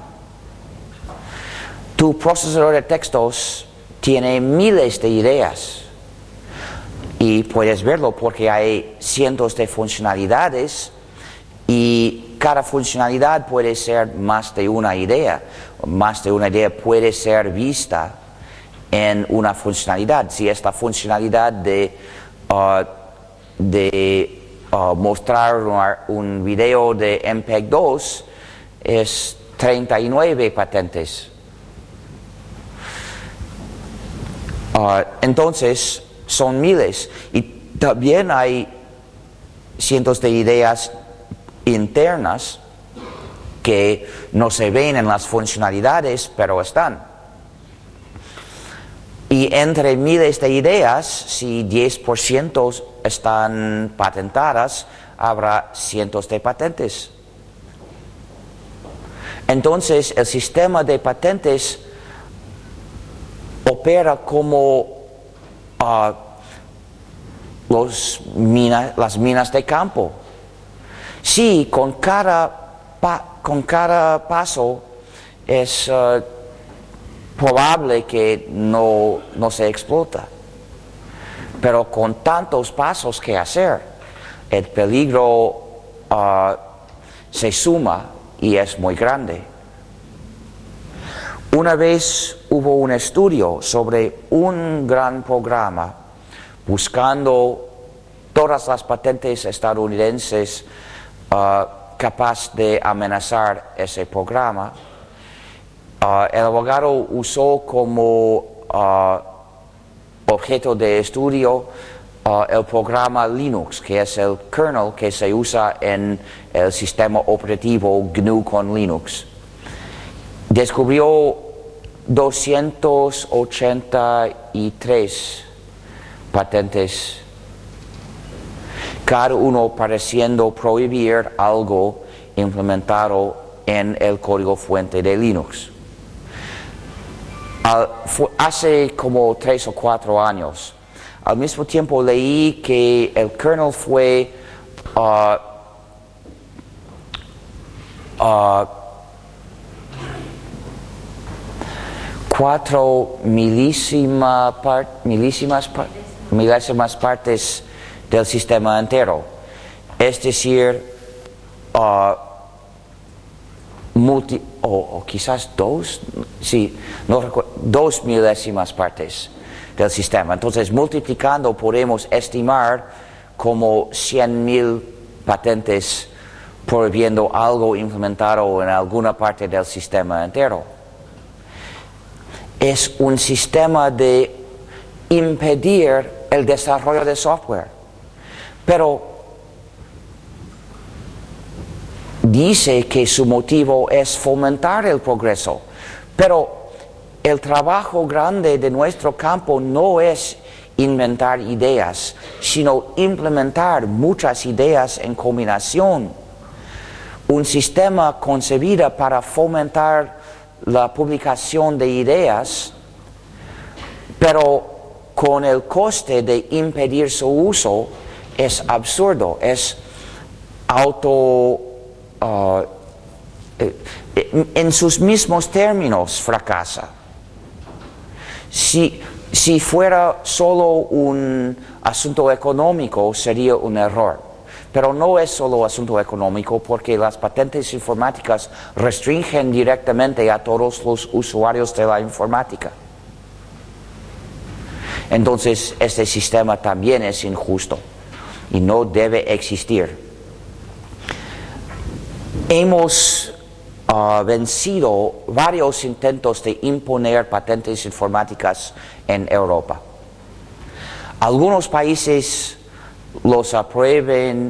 Tu procesador de textos tiene miles de ideas y puedes verlo porque hay cientos de funcionalidades y cada funcionalidad puede ser más de una idea. Más de una idea puede ser vista en una funcionalidad. Si es la funcionalidad de mostrar un video de MPEG 2, es 39 patentes. Entonces, son miles. Y también hay cientos de ideas internas que no se ven en las funcionalidades, pero están. Y entre miles de ideas, si 10% están patentadas, habrá cientos de patentes. Entonces, el sistema de patentes opera como las minas de campo. Sí, con cada paso es probable que no se explota. Pero con tantos pasos que hacer, el peligro se suma y es muy grande. Una vez hubo un estudio sobre un gran programa buscando todas las patentes estadounidenses capaz de amenazar ese programa. El abogado usó como objeto de estudio el programa Linux, que es el kernel que se usa en el sistema operativo GNU con Linux. Descubrió 283 patentes, cada uno pareciendo prohibir algo implementado en el código fuente de Linux. Hace como 3 o 4 años, al mismo tiempo leí que el kernel fue 4 milésimas partes del sistema entero. Es decir, o quizás 2, sí, no recuerdo, 2 milésimas partes del sistema. Entonces, multiplicando podemos estimar como 100,000 patentes prohibiendo algo implementado en alguna parte del sistema entero. Es un sistema de impedir el desarrollo de software. Pero dice que su motivo es fomentar el progreso. Pero el trabajo grande de nuestro campo no es inventar ideas, sino implementar muchas ideas en combinación. Un sistema concebido para fomentar la publicación de ideas, pero con el coste de impedir su uso, es absurdo, es en sus mismos términos fracasa. Si fuera solo un asunto económico, sería un error. Pero no es solo asunto económico, porque las patentes informáticas restringen directamente a todos los usuarios de la informática. Entonces, este sistema también es injusto y no debe existir. Hemos vencido varios intentos de imponer patentes informáticas en Europa. Algunos países los aprueban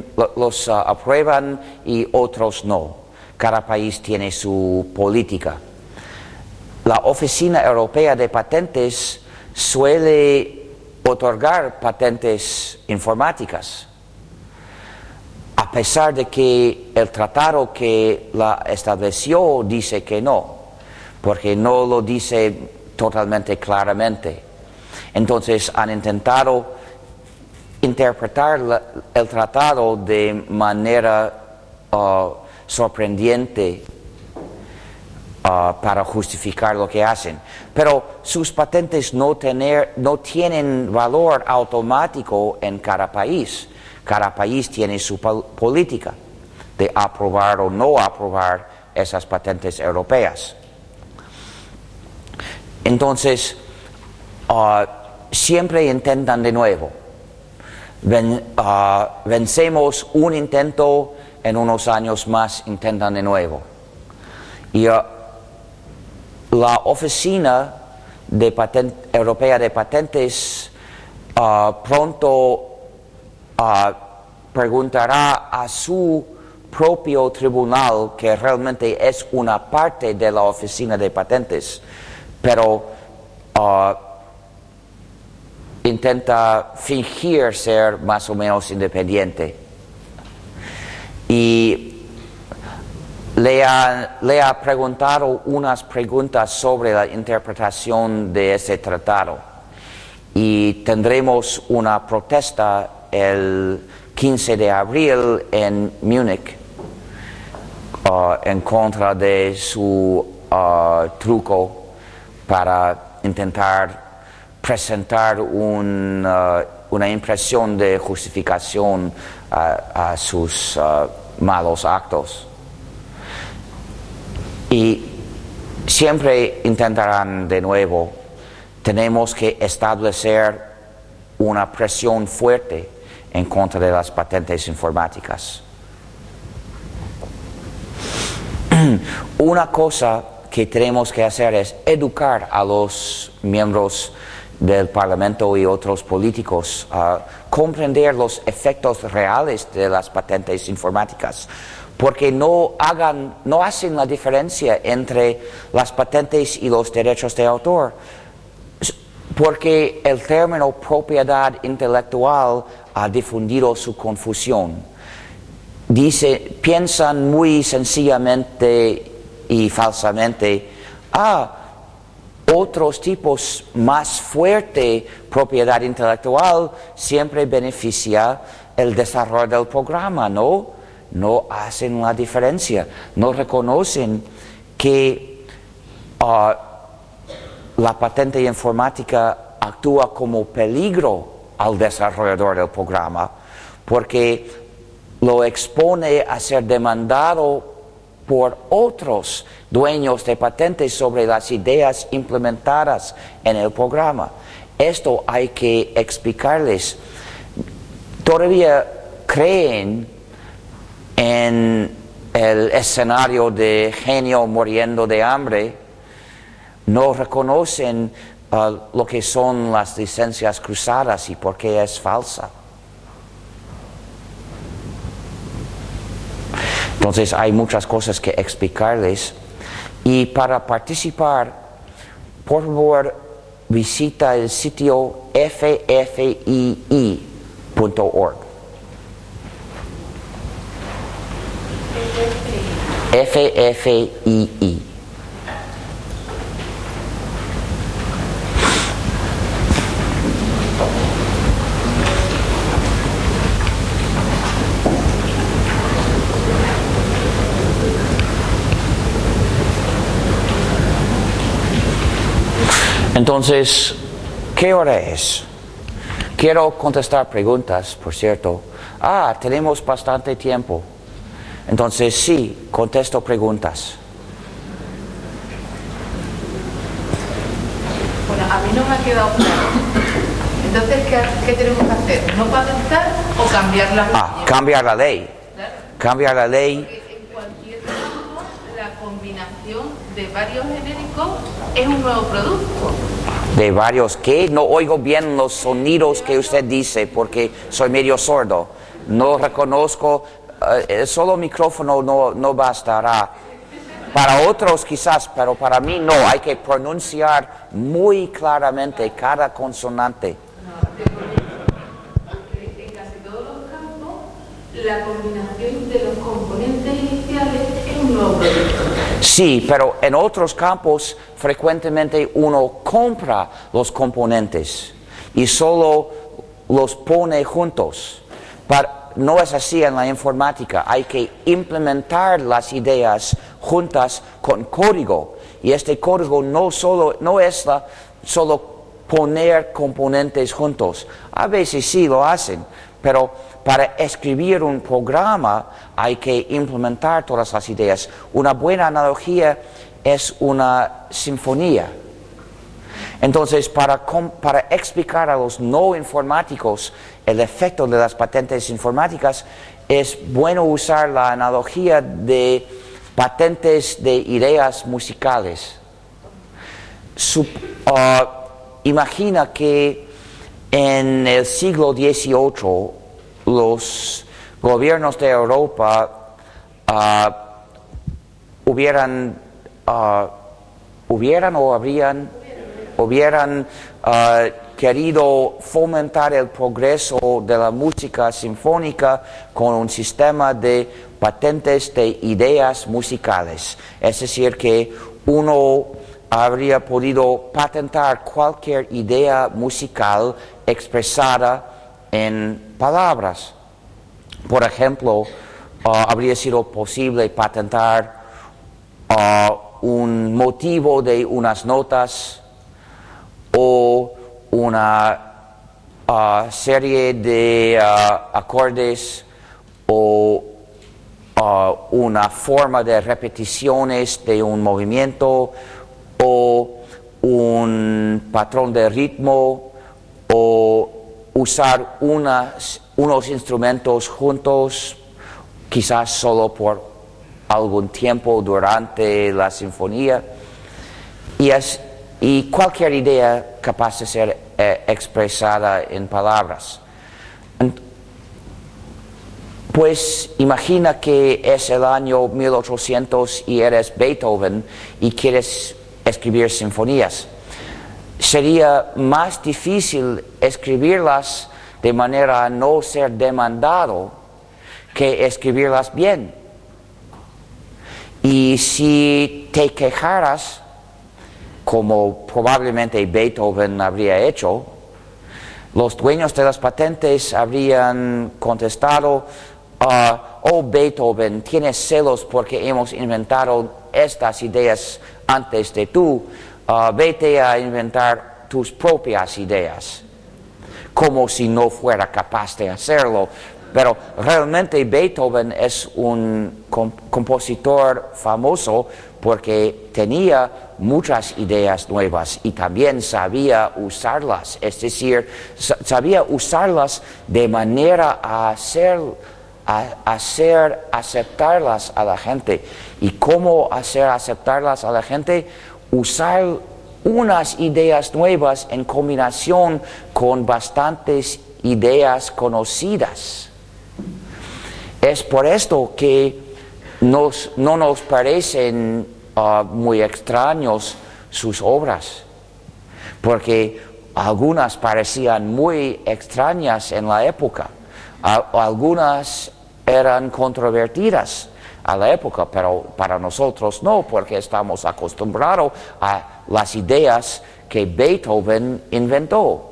y otros no. Cada país tiene su política. La Oficina Europea de Patentes suele otorgar patentes informáticas, a pesar de que el tratado que la estableció dice que no, porque no lo dice totalmente claramente. Entonces han intentado interpretar el tratado de manera sorprendente para justificar lo que hacen. Pero sus patentes no tienen valor automático en cada país. Cada país tiene su política de aprobar o no aprobar esas patentes europeas. Entonces, siempre intentan de nuevo. Vencemos un intento, en unos años más intentan de nuevo. Y la Oficina Europea de Patentes pronto preguntará a su propio tribunal, que realmente es una parte de la Oficina de Patentes, pero intenta fingir ser más o menos independiente. Y le ha preguntado unas preguntas sobre la interpretación de ese tratado. Y tendremos una protesta el 15 de abril en Múnich en contra de su truco para intentar presentar una impresión de justificación a sus malos actos. Y siempre intentarán de nuevo. Tenemos que establecer una presión fuerte en contra de las patentes informáticas. Una cosa que tenemos que hacer es educar a los miembros del Parlamento y otros políticos a comprender los efectos reales de las patentes informáticas, porque no hacen la diferencia entre las patentes y los derechos de autor, porque el término propiedad intelectual ha difundido su confusión. Piensan muy sencillamente y falsamente, otros tipos más fuerte propiedad intelectual siempre beneficia el desarrollo del programa, ¿no? No hacen la diferencia, no reconocen que la patente informática actúa como peligro al desarrollador del programa, porque lo expone a ser demandado por otros dueños de patentes sobre las ideas implementadas en el programa. Esto hay que explicarles. Todavía creen en el escenario de genio muriendo de hambre, no reconocen lo que son las licencias cruzadas y por qué es falsa. Entonces hay muchas cosas que explicarles, y para participar, por favor, visita el sitio ffii.org. FFII. Entonces, ¿qué hora es? Quiero contestar preguntas, por cierto. Tenemos bastante tiempo. Entonces, sí, contesto preguntas. Bueno, a mí no me ha quedado claro. Entonces, ¿qué tenemos que hacer? ¿No patentar o cambiar la ley? Cambiar la ley. Claro. Cambiar la ley. Porque en cualquier campo, la combinación de varios genéricos es un nuevo producto. De varios que no oigo bien los sonidos que usted dice porque soy medio sordo. No reconozco, solo micrófono no bastará. Para otros quizás, pero para mí no. Hay que pronunciar muy claramente cada consonante. En casi todos los campos, la combinación de los componentes iniciales es un nuevo producto. Sí, pero en otros campos frecuentemente uno compra los componentes y solo los pone juntos. No es así en la informática. Hay que implementar las ideas juntas con código. Y este código no es solo poner componentes juntos. A veces sí lo hacen, pero para escribir un programa hay que implementar todas las ideas. Una buena analogía es una sinfonía. Entonces, para explicar a los no informáticos el efecto de las patentes informáticas, es bueno usar la analogía de patentes de ideas musicales. Imagina que en el siglo XVIII los gobiernos de Europa hubieran querido fomentar el progreso de la música sinfónica con un sistema de patentes de ideas musicales. Es decir, que uno habría podido patentar cualquier idea musical expresada en palabras. Por ejemplo, habría sido posible patentar un motivo de unas notas o una serie de acordes o una forma de repeticiones de un movimiento o un patrón de ritmo o usar unos instrumentos juntos, quizás solo por algún tiempo durante la sinfonía, y cualquier idea capaz de ser expresada en palabras. Pues imagina que es el año 1800 y eres Beethoven y quieres escribir sinfonías. Sería más difícil escribirlas de manera a no ser demandado que escribirlas bien. Y si te quejaras, como probablemente Beethoven habría hecho, los dueños de las patentes habrían contestado: oh Beethoven, tienes celos porque hemos inventado estas ideas antes de tú, vete a inventar tus propias ideas, como si no fuera capaz de hacerlo. Pero realmente Beethoven es un compositor famoso porque tenía muchas ideas nuevas y también sabía usarlas, es decir, sabía usarlas de manera a hacer aceptarlas a la gente. ¿Y cómo hacer aceptarlas a la gente? Usar unas ideas nuevas en combinación con bastantes ideas conocidas. Es por esto que no nos parecen muy extraños sus obras, porque algunas parecían muy extrañas en la época, algunas eran controvertidas a la época, pero para nosotros no, porque estamos acostumbrados a las ideas que Beethoven inventó.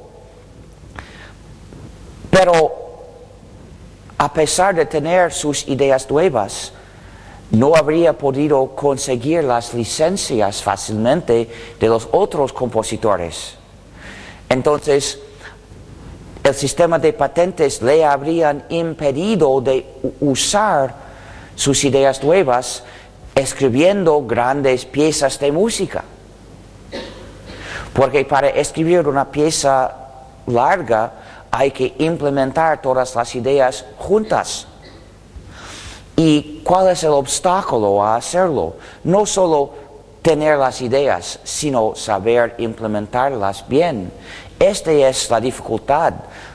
Pero a pesar de tener sus ideas nuevas, no habría podido conseguir las licencias fácilmente de los otros compositores. Entonces, el sistema de patentes le habrían impedido de usar sus ideas nuevas escribiendo grandes piezas de música. Porque para escribir una pieza larga hay que implementar todas las ideas juntas. ¿Y cuál es el obstáculo a hacerlo? No solo tener las ideas, sino saber implementarlas bien. Esta es la dificultad,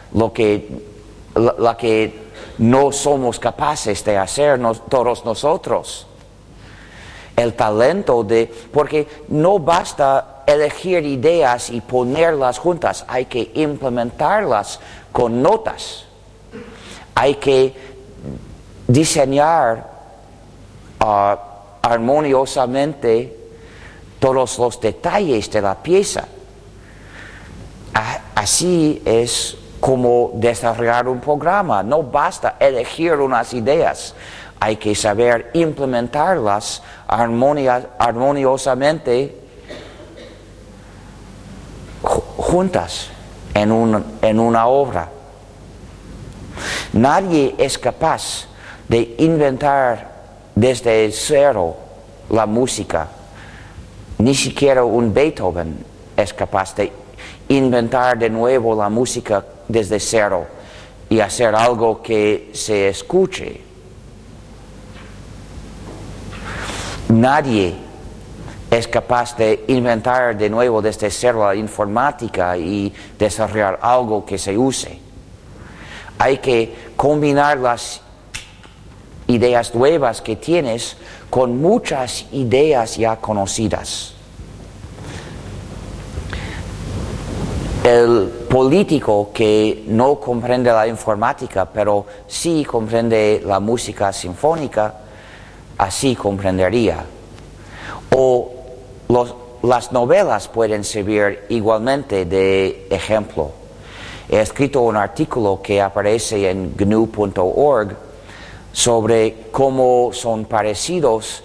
la que no somos capaces de hacer todos nosotros. El talento porque no basta elegir ideas y ponerlas juntas, hay que implementarlas con notas. Hay que diseñar armoniosamente todos los detalles de la pieza. Así es como desarrollar un programa. No basta elegir unas ideas, hay que saber implementarlas armoniosamente juntas en una obra. Nadie es capaz de inventar desde cero la música. Ni siquiera un Beethoven es capaz de inventar de nuevo la música desde cero y hacer algo que se escuche. Nadie es capaz de inventar de nuevo desde cero la informática y desarrollar algo que se use. Hay que combinar las ideas nuevas que tienes con muchas ideas ya conocidas. El político que no comprende la informática, pero sí comprende la música sinfónica, así comprendería. O las novelas pueden servir igualmente de ejemplo. He escrito un artículo que aparece en GNU.org sobre cómo son parecidos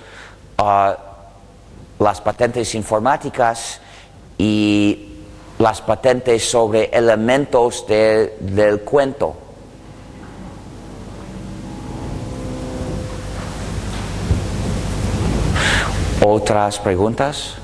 las patentes informáticas y las patentes sobre elementos del cuento. ¿Otras preguntas?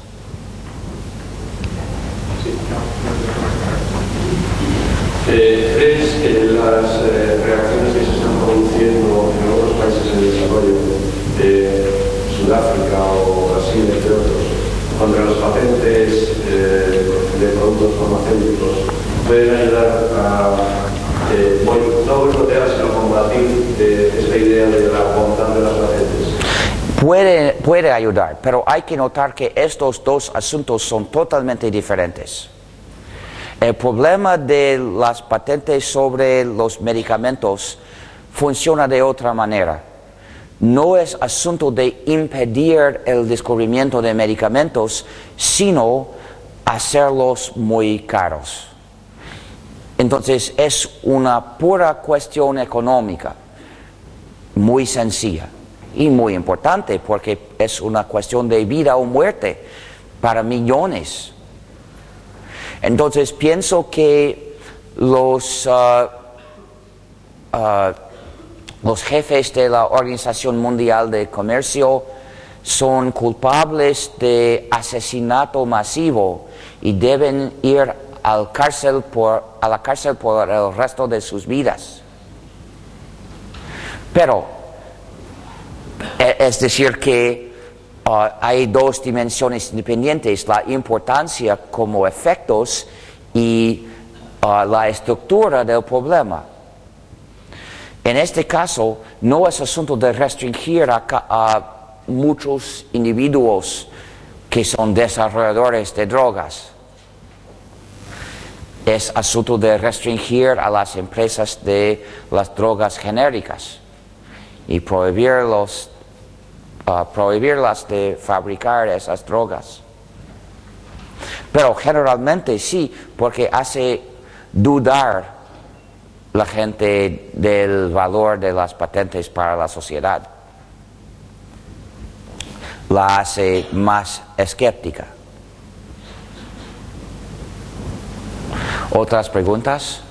¿Crees que las reacciones que se están produciendo en otros países en desarrollo, Sudáfrica o Brasil, entre otros, contra las patentes de productos farmacéuticos, pueden ayudar a, no boicotear, sino combatir esta idea de la bondad de las patentes? Puede ayudar, pero hay que notar que estos dos asuntos son totalmente diferentes. El problema de las patentes sobre los medicamentos funciona de otra manera. No es asunto de impedir el descubrimiento de medicamentos, sino hacerlos muy caros. Entonces es una pura cuestión económica, muy sencilla y muy importante, porque es una cuestión de vida o muerte para millones. Entonces pienso que los jefes de la Organización Mundial de Comercio son culpables de asesinato masivo y deben ir a la cárcel por el resto de sus vidas. Pero, es decir que hay dos dimensiones independientes, la importancia como efectos y la estructura del problema. En este caso, no es asunto de restringir a muchos individuos que son desarrolladores de drogas. Es asunto de restringir a las empresas de las drogas genéricas y prohibirlas de fabricar esas drogas. Pero generalmente sí, porque hace dudar la gente del valor de las patentes para la sociedad. La hace más escéptica. ¿Otras preguntas?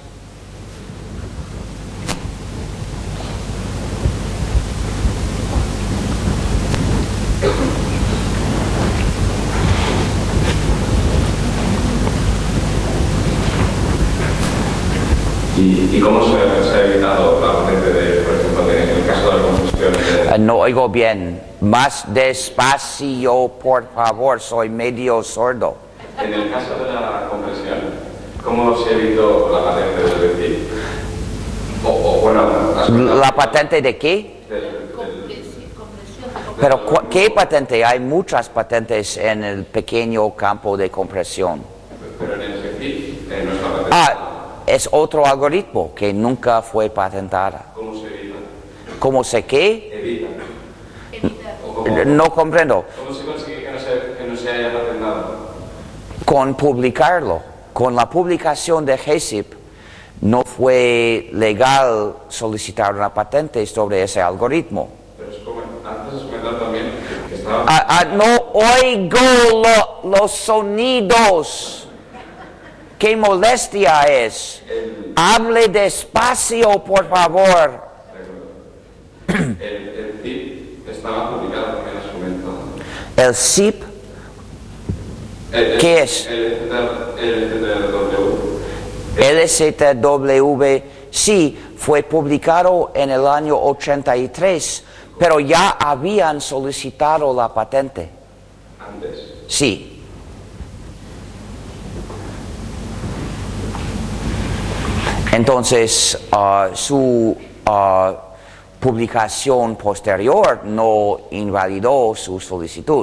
¿Y cómo se ha evitado la patente de, por ejemplo, en el caso de la combustión No oigo bien. Más despacio, por favor, soy medio sordo. En el caso de la compresión, ¿cómo se evitó la patente del Benzil? ¿La patente de qué? Pero ¿qué patente? Hay muchas patentes en el pequeño campo de compresión. Pero en el Benzil no es la patente. Es otro algoritmo que nunca fue patentada. ¿Cómo se evita? ¿Cómo se qué? Evita. No comprendo. ¿Cómo se consigue que no se haya patentado? Con publicarlo. Con la publicación de GESIP no fue legal solicitar una patente sobre ese algoritmo. Pero es como antes has comentado también que estaba... No oigo los sonidos. ¡Qué molestia es! Hable despacio, por favor. El ZIP estaba publicado, también has comentado. ¿El ZIP? ¿Qué es? LZW, sí, fue publicado en el año 83, pero ya habían solicitado la patente. ¿Antes? Sí. Entonces, su publicación posterior no invalidó su solicitud.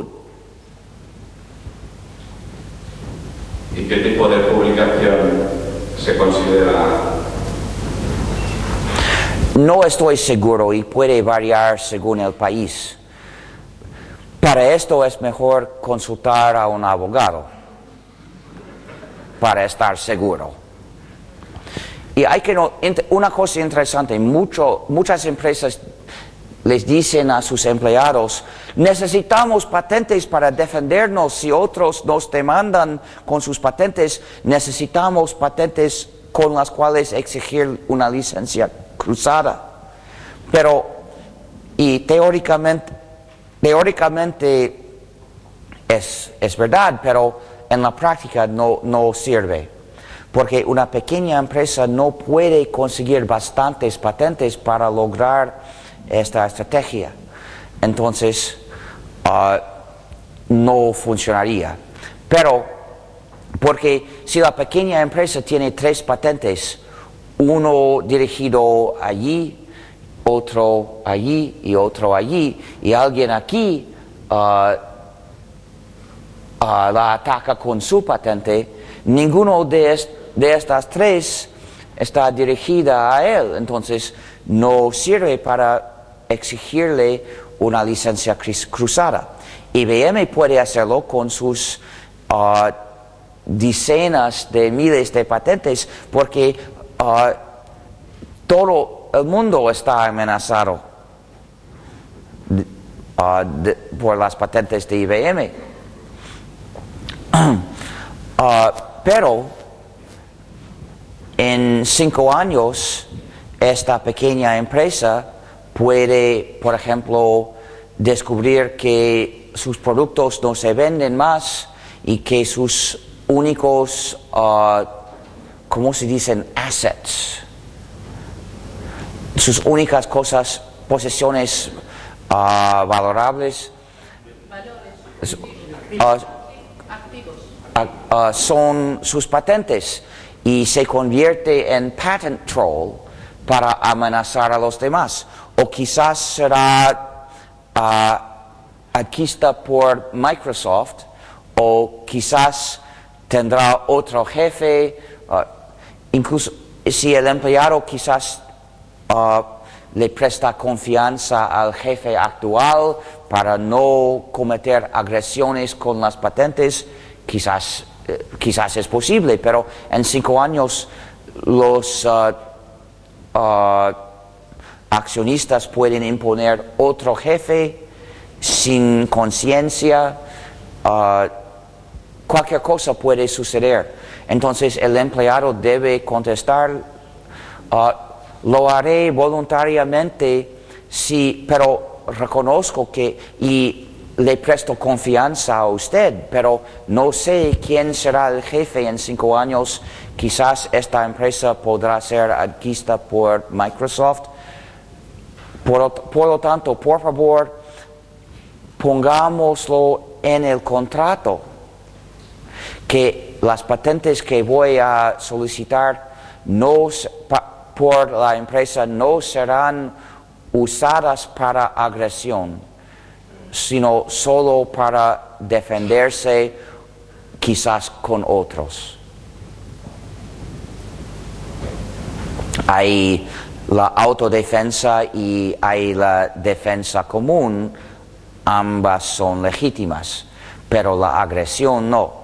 ¿Y qué tipo de publicación se considera? No estoy seguro y puede variar según el país. Para esto es mejor consultar a un abogado para estar seguro. Y hay que una cosa interesante, muchas empresas les dicen a sus empleados, necesitamos patentes para defendernos, si otros nos demandan con sus patentes, necesitamos patentes con las cuales exigir una licencia cruzada. Pero, y teóricamente es verdad, pero en la práctica no sirve. Porque una pequeña empresa no puede conseguir bastantes patentes para lograr esta estrategia. Entonces, no funcionaría. Pero, porque si la pequeña empresa tiene 3 patentes, uno dirigido allí, otro allí y otro allí, y alguien aquí la ataca con su patente, ninguno de estas 3 está dirigida a él, entonces no sirve para exigirle una licencia cruzada. IBM puede hacerlo con sus decenas de miles de patentes, porque todo el mundo está amenazado por las patentes de IBM. Pero en 5 años esta pequeña empresa puede, por ejemplo, descubrir que sus productos no se venden más y que sus únicos, ¿cómo se dicen? Assets. Sus únicas cosas, posesiones valorables. Son sus patentes y se convierte en patent troll para amenazar a los demás. O quizás será adquista por Microsoft, o quizás tendrá otro jefe, incluso si el empleado quizás le presta confianza al jefe actual para no cometer agresiones con las patentes, quizás es posible, pero en 5 años los accionistas pueden imponer otro jefe sin conciencia. Cualquier cosa puede suceder. Entonces el empleado debe contestar, lo haré voluntariamente, sí, pero reconozco que y le presto confianza a usted, pero no sé quién será el jefe en 5 años. Quizás esta empresa podrá ser adquista por Microsoft, Por lo tanto, por favor, pongámoslo en el contrato que las patentes que voy a solicitar por la empresa no serán usadas para agresión, sino solo para defenderse quizás con otros. Hay la autodefensa y hay la defensa común, ambas son legítimas, pero la agresión no.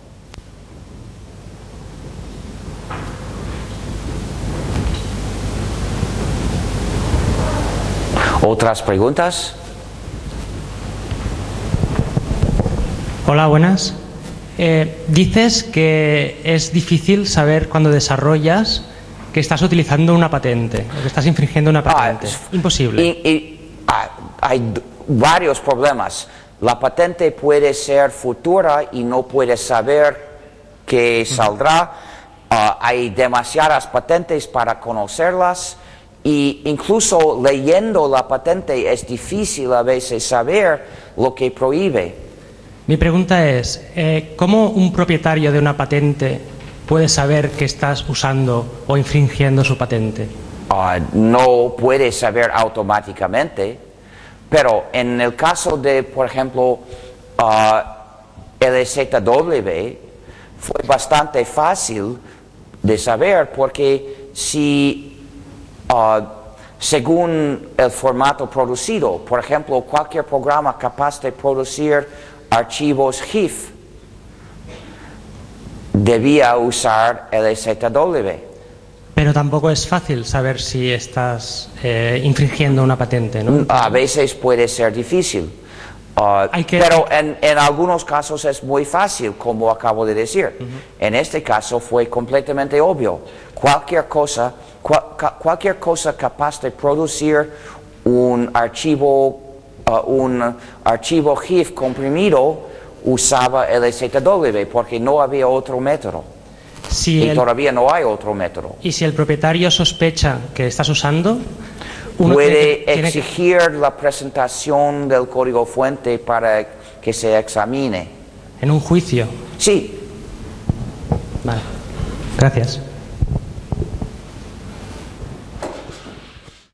¿Otras preguntas? Hola, buenas. Dices que es difícil saber cuando desarrollas que estás utilizando una patente o que estás infringiendo una patente. Imposible. Hay varios problemas. La patente puede ser futura y no puedes saber que saldrá. Hay demasiadas patentes para conocerlas. Y incluso leyendo la patente es difícil a veces saber lo que prohíbe. Mi pregunta es, ¿cómo un propietario de una patente puede saber que estás usando o infringiendo su patente? No puede saber automáticamente, pero en el caso de, por ejemplo, LZW, fue bastante fácil de saber porque si según el formato producido, por ejemplo, cualquier programa capaz de producir archivos GIF debía usar LZW. Pero tampoco es fácil saber si estás infringiendo una patente, ¿no? A veces puede ser difícil. Pero en algunos casos es muy fácil, como acabo de decir. En este caso fue completamente obvio. Cualquier cosa capaz de producir un archivo GIF comprimido usaba LZW porque no había otro método. Todavía no hay otro método. Y si el propietario sospecha que estás usando, puede exigir la presentación del código fuente para que se examine. ¿En un juicio? Sí. Vale. Gracias.